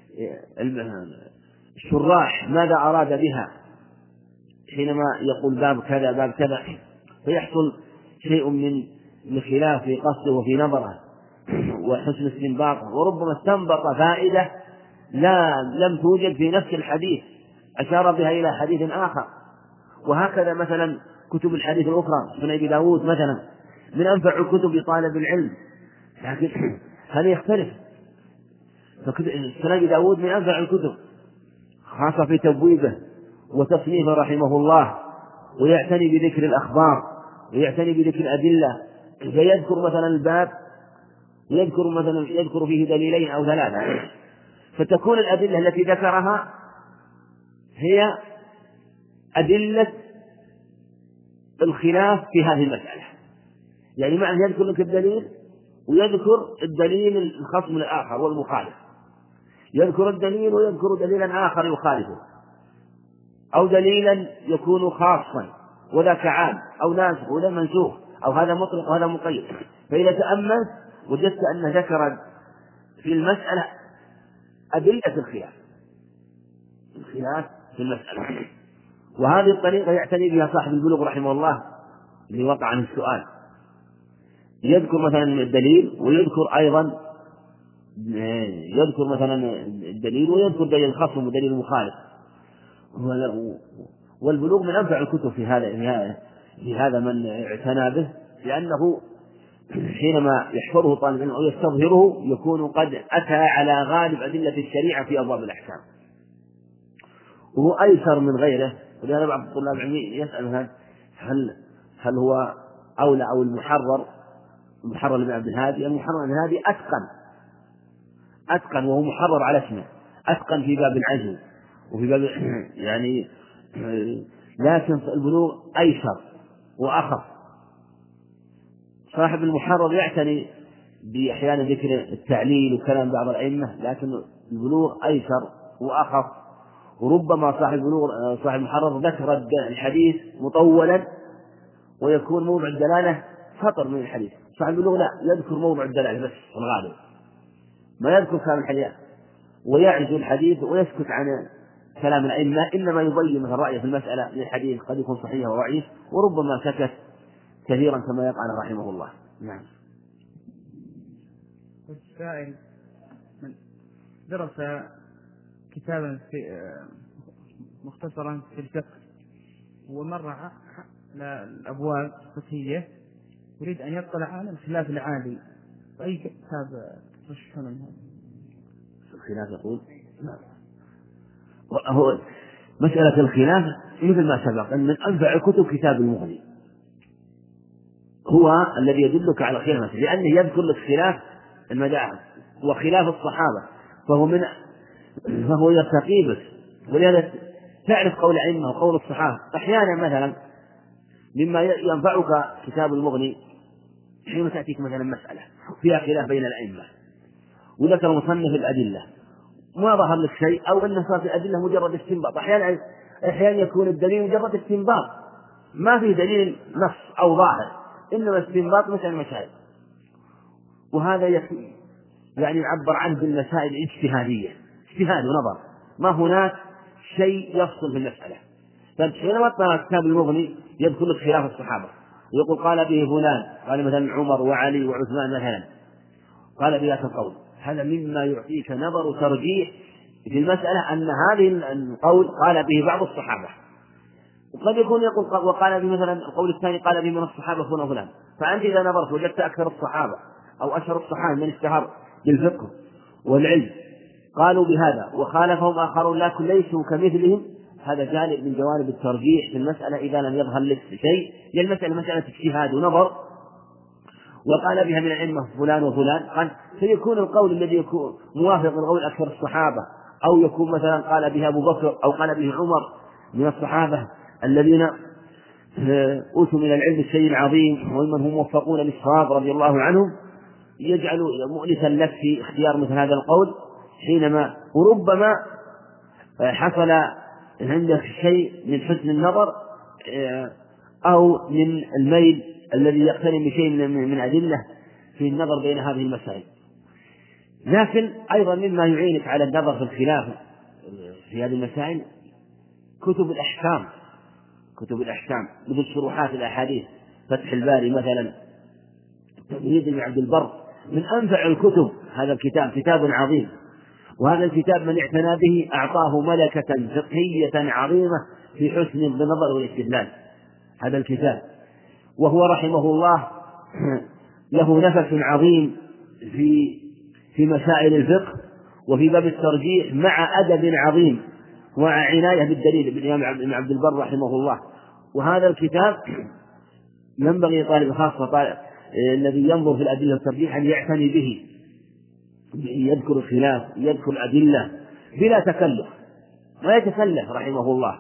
الشراح ماذا أراد بها حينما يقول باب كذا باب كذا، فيحصل شيء من خلاف في قصده وفي نظره وحسن استنباطه، وربما استنبط فائدة لم توجد في نفس الحديث أشار بها إلى حديث آخر. وهكذا مثلا كتب الحديث الأخرى، سنن أبي داود مثلا من أنفع الكتب لطالب العلم، لكن هذا يختلف. سنن أبي داود من أنفع الكتب خاصة في تبويبه وتصنيفه رحمه الله، ويعتني بذكر الأخبار ويعتني بذكر الأدلة، فيذكر مثلا الباب يذكر فيه دليلين أو ثلاثة، فتكون الأدلة التي ذكرها هي أدلة الخلاف في هذه المسألة، يعني معنى يذكر لك الدليل ويذكر الدليل الخصم الآخر والمخالف، يذكر الدليل ويذكر دليلا آخر يخالفه، أو دليلا يكون خاصا وذاك عام، أو ناسخ ولا منسوخ، أو هذا مطلق وهذا مقيد. فإذا تأملت وجدت أن ذكر في المسألة أدلة الخلاف في المسألة. وهذه الطريقة يعتني بها صاحب البلوغ رحمه الله اللي وقع عن السؤال، يذكر مثلا الدليل ويذكر أيضا مثلا الدليل ويذكر دليل الخصم ودليل المخالف. والبلوغ من أنفع الكتب في هذا من اعتنى به، لأنه حينما يحفره طالب العلم أو يستظهره يكون قد أتى على غالب أدلة الشريعة في أبواب الأحكام، وهو أيسر من غيره. ولهذا بعض الطلاب العلم يسأل هل هو أولى أو المحرر لابن عبد الهادي؟ المحرر لابن الهادي أتقن، وهو محرر على اسمه، أتقن في باب العزم وفي باب يعني، لكن البلوغ أيسر وأخف. صاحب المحرر يعتني بأحيانا ذكر التعليل وكلام بعض الأئمة، لكن البلوغ أيسر وأخف. وربما صاحب المحرر ذكر الحديث مطولا ويكون موضع الدلالة سطر من الحديث، صاحب البلوغ لا، يذكر موضع الدلالة بس الغالب، ما يذكر كلام الحديث، ويعزو الحديث ويسكت عن كلام الأئمة، إنما يبين مثل رأيه في المسألة للحديث قد يكون صحيح وضعيف، وربما سكت كثيرا كما يقال رحمه الله. نعم. والسائل من درس كتابا مختصرا في الفقه ومر على الأبواب الفقهية، يريد أن يطلع على الخلاف العادي، فأي كتاب ترشحه من هذا؟ الخلاف يقول هو مسألة الخلاف مثل ما سبق أن من أنفع الكتب كتاب المغني، هو الذي يدلك على خلاف، لأنه يذكر لك خلاف المذاهب وخلاف الصحابة، فهو يرتقي بك، ولهذا تعرف قول الأئمة وقول الصحابة. أحيانا مثلا مما ينفعك كتاب المغني حين تأتيك مثلا مسألة فيها خلاف بين الأئمة وذكر مصنف الأدلة ما ظهر لك شيء، أو أن صار في الأدلة مجرد استنباط. أحيانا يكون الدليل مجرد استنباط، ما في دليل نص أو ظاهر، إنما استنباط مثل المسائل، وهذا يعني يعبر عنه بالمسائل الاجتهادية، اجتهاد ونظر، ما هناك شيء يفصل في المسألة. فحينما طلع كتاب المغني يذكر لك خلاف الصحابة ويقول قال به فلان، قال مثلا عمر وعلي وعثمان مثلا، قال به هذا القول، هذا مما يعطيك نظر ترجيح في المسألة، أن هذه القول قال به بعض الصحابة، وقد يكون يقول وقال به مثلا القول الثاني قال به من الصحابة فلان وفلان. فأنت إذا نظرت وجدت أكثر الصحابة أو أشهر الصحابة من اشتهر بالفقه والعلم قالوا بهذا وخالفهم آخرون لكن ليسوا كمثلهم، هذا جانب من جوانب الترجيح في المسألة إذا لم يظهر لك شيء، لأن المسألة مسألة اجتهاد ونظر، وقال بها من الأئمة فلان وفلان، قال سيكون القول الذي يكون موافق لقول أكثر الصحابة، أو يكون مثلا قال بها أبو بكر أو قال به عمر من الصحابة الذين أوتوا من العلم الشيء العظيم ومن هم موفقون للصواب رضي الله عنهم، يجعل مؤنسا لك في اختيار مثل هذا القول حينما وربما حصل عندك شيء من حسن النظر أو من الميل الذي يقترن بشيء من أدلة في النظر بين هذه المسائل. لكن أيضا مما يعينك على النظر في الخلاف في هذه المسائل كتب الأحكام مثل شروحات الأحاديث، فتح الباري مثلا، تمهيد بن عبد البر من أنفع الكتب. هذا الكتاب كتاب عظيم، وهذا الكتاب من اعتنى به أعطاه ملكة فقهية عظيمة في حسن النظر والاستدلال. هذا الكتاب وهو رحمه الله له نفس عظيم في مسائل الفقه وفي باب الترجيح مع أدب عظيم وعناية بالدليل بالإمام ابن عبد البر رحمه الله. وهذا الكتاب ينبغي طالب خاصة الذي ينظر في الأدلة والترجيح أن يعتني به، يذكر الخلاف، يذكر الأدلة بلا تكلف، ما يتكلف رحمه الله.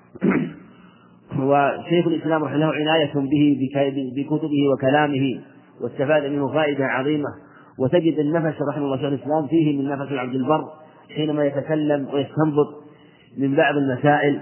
وشيخ الإسلام رحمه الله عناية به بكتبه وكلامه، واستفاد منه فائدة عظيمة. وتجد النفس رحمه الله شيخ الإسلام فيه من نفس عبد البر حينما يتكلم ويستنبط من بعض المسائل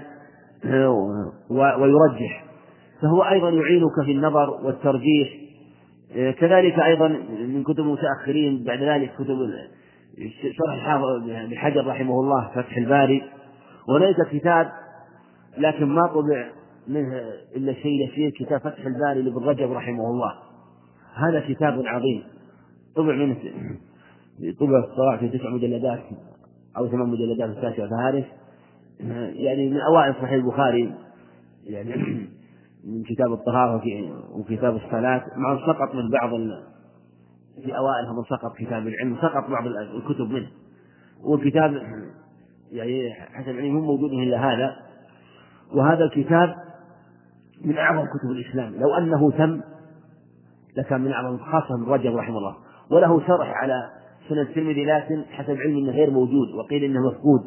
ويرجح، فهو أيضا يعينك في النظر والترجيح. كذلك أيضا من كتب المتأخرين بعد ذلك كتب شرح الحافظ بن حجر رحمه الله فتح الباري، وليس كتاب لكن ما طبع منه إلا شيء يسير، كتاب فتح الباري لابن رجب رحمه الله. هذا كتاب عظيم طبع منه طبع في 9 مجلدات أو 8 مجلدات التاسعة فهارس، يعني من أوائل صحيح البخاري، يعني من كتاب الطهارة وكتاب الصلاة، مع سقط من بعض في أوائلها من سقط كتاب العلم، سقط بعض الكتب منه، والكتاب يعني حسب علمهم موجود إلا هذا. وهذا الكتاب من أعظم كتب الإسلام، لو أنه تم لكان من أعظم، خاصة من رجب رحمه الله. وله شرح على سنن الترمذي لكن حسب علمي أنه غير موجود، وقيل أنه مفقود.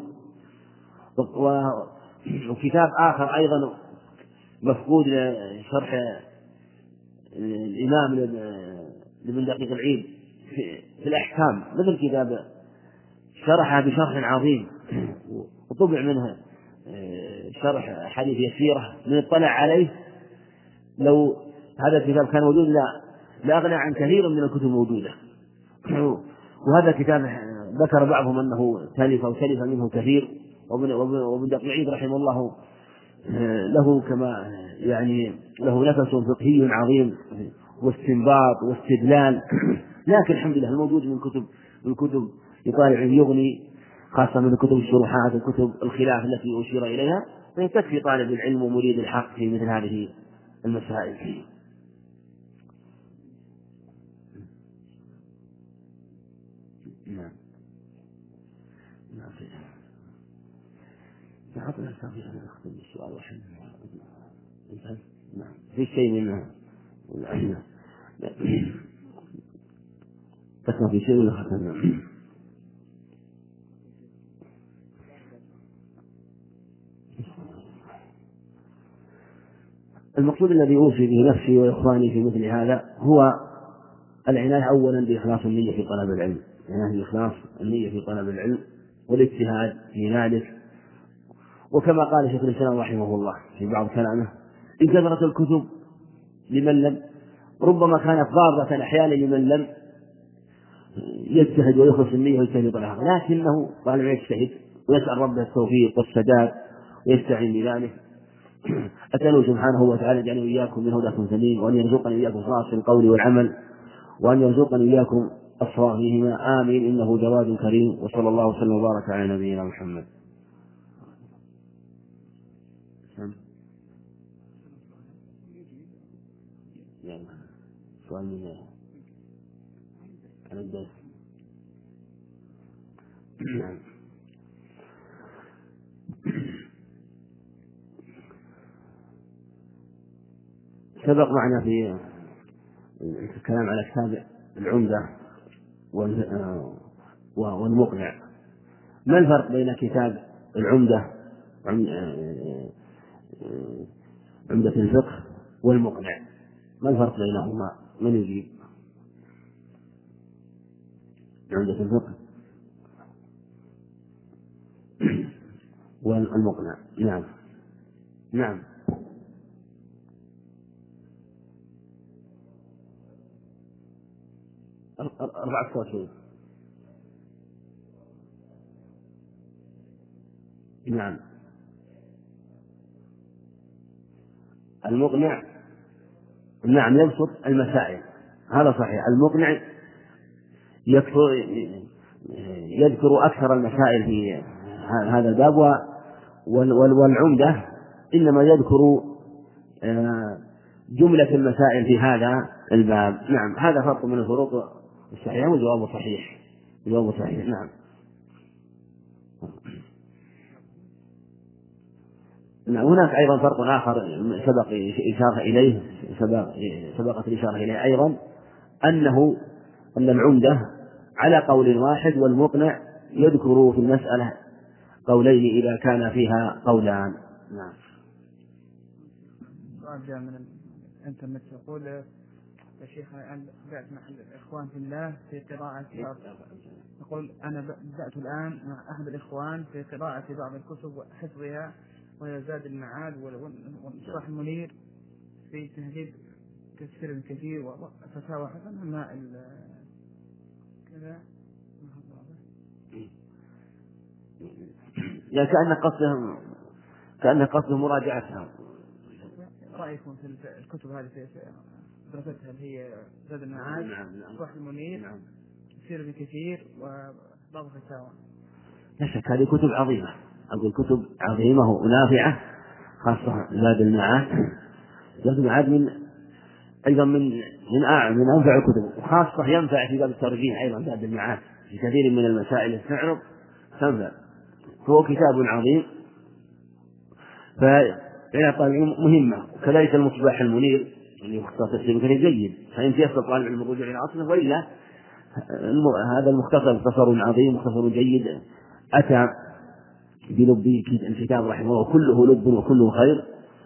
وكتاب آخر أيضا مفقود شرح الإمام لابن دقيق العيد في الأحكام، مثل كتاب شرحها بشرح عظيم وطبع منها شرح حديث يسيرة من اطلع عليه. لو هذا الكتاب كان موجود لا أغنى عن كثير من الكتب موجودة. وهذا الكتاب ذكر بعضهم أنه تلف أو تلف منه كثير، وابن دقيق العيد رحمه الله له كما يعني له نفس فقهي عظيم واستنباط واستدلال. لكن الحمد لله الموجود من كتب يطالع يغني، خاصة من كتب الشروحات وكتب الخلاف التي أشير إليها، فيكفي طالب العلم ومريد الحق في مثل هذه المسائل. نعم. نعم. السؤال واحد. نعم. في شيء منها. بس ما في شيء ولا ختمنا. المقصود الذي أوصي به نفسي وإخواني في مثل هذا هو العناية أولا بإخلاص النية في طلب العلم، يعني بإخلاص النية في طلب العلم والاجتهاد في ذلك. وكما قال شيخ الإسلام رحمه الله في بعض كلامه: إن كثرت الكتب لمن لم ربما كانت ضارة أحيانا لمن لم يجتهد ويخلص النية ويجتهد طلبها، لكنه طالب يجتهد ويسأل ربه التوفيق والسداد ويستعين بذلك. أسأله سبحانه وتعالى أن يجعلني وإياكم من هداكم سليم، وأن يرزقني وإياكم خلاص في القول والعمل، وأن يرزقني وإياكم الصواب فيهما، آمين، إنه جواد كريم. وصلى الله وسلم وبارك على نبينا محمد. سؤال من على الدرس. سبق معنا في الكلام على كتاب العمدة والمقنع. ما الفرق بين كتاب العمدة عمدة الفقه والمقنع، ما الفرق بينهما؟ من يجيب؟ عمدة الفقه والمقنع. نعم نعم. 24. نعم. المقنع نعم يبسط المسائل، هذا صحيح. المقنع يذكر أكثر المسائل في هذا الباب، والعمدة إنما يذكر جملة المسائل في هذا الباب. نعم، هذا فرق من الفروق الصحيحة، والجواب صحيح. الجواب صحيح. نعم. هناك أيضا فرق آخر سبقت الإشارة إليه أيضا، أن العمدة على قول واحد، والمقنع يذكر في المسألة قولين إذا كان فيها قولان. نعم. سؤال جاء من الإنترنت يقول: يا شيخ أنا بدأت مع الإخوان في الله في قراءة يقول أنا بدأت الآن مع أحد الإخوان في قراءة بعض الكتب وحفظها، وهي زاد المعاد والمصباح المنير في تهذيب كثير كثير وفتاوى حسن ما كذا. يعني كأن قصده مراجعتها. رأيكم في الكتب هذه في دراستها اللي هي زاد المعاد، المصباح المنير، كثير كثير وبعض الفتاوى؟ لا شك هذه كتب عظيمة، أقول كتب عظيمة ونافعة، خاصة زاد المعاد. زاد المعاد أيضا من أنفع الكتب، وخاصة ينفع في باب الترجيح أيضا. زاد المعاد في كثير من المسائل التي تعرض تنفع، فهو كتاب عظيم، فإعطى مهمة. وكذلك المصباح المنير اللي مختصر في كثير جيد، فإن يستطيع طالب العلم الرجوع إلى أصله، وإلا هذا المختصر مختصر عظيم، مختصر جيد، أتى بلب الكتاب رحمه الله، كله لب وكله خير.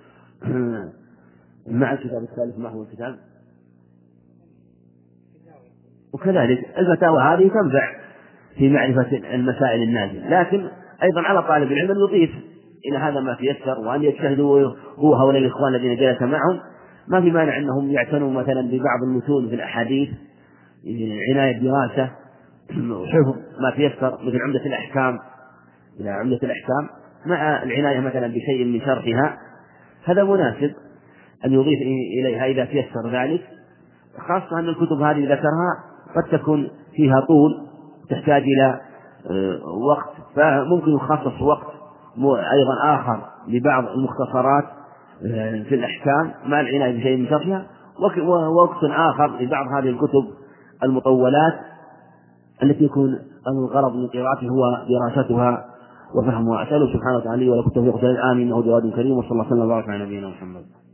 مع الكتاب الثالث ما هو الكتاب؟ وكذلك الفتاوى هذه تنفع في معرفة المسائل النازلة، لكن أيضا على طالب العلم أن يضيف إلى هذا ما تيسر، وأن يجتهدوا هو هؤلاء الإخوان الذين جلس معهم. ما في مانع أنهم يعتنوا مثلا ببعض المتون في الأحاديث، عناية دراسة وحفظ ما تيسر، مثل عمدة الأحكام، إلى عمدة الأحكام، مع العناية مثلا بشيء من شرحها. هذا مناسب أن يضيف إليها إذا تيسر ذلك، خاصة أن الكتب هذه ذكرها قد تكون فيها طول، تحتاج إلى وقت، فممكن يخصص وقت أيضا آخر لبعض المختصرات في الأحكام مع العناية بشيء من شرحها، ووقت آخر لبعض هذه الكتب المطولات التي يكون الغرض من قراءتها هو دراستها وفهمها. أسأله سبحانه وتعالى ولكم التوفيق. آمين. إنه جواد كريم، وصلى الله وسلم وبارك على نبينا محمد.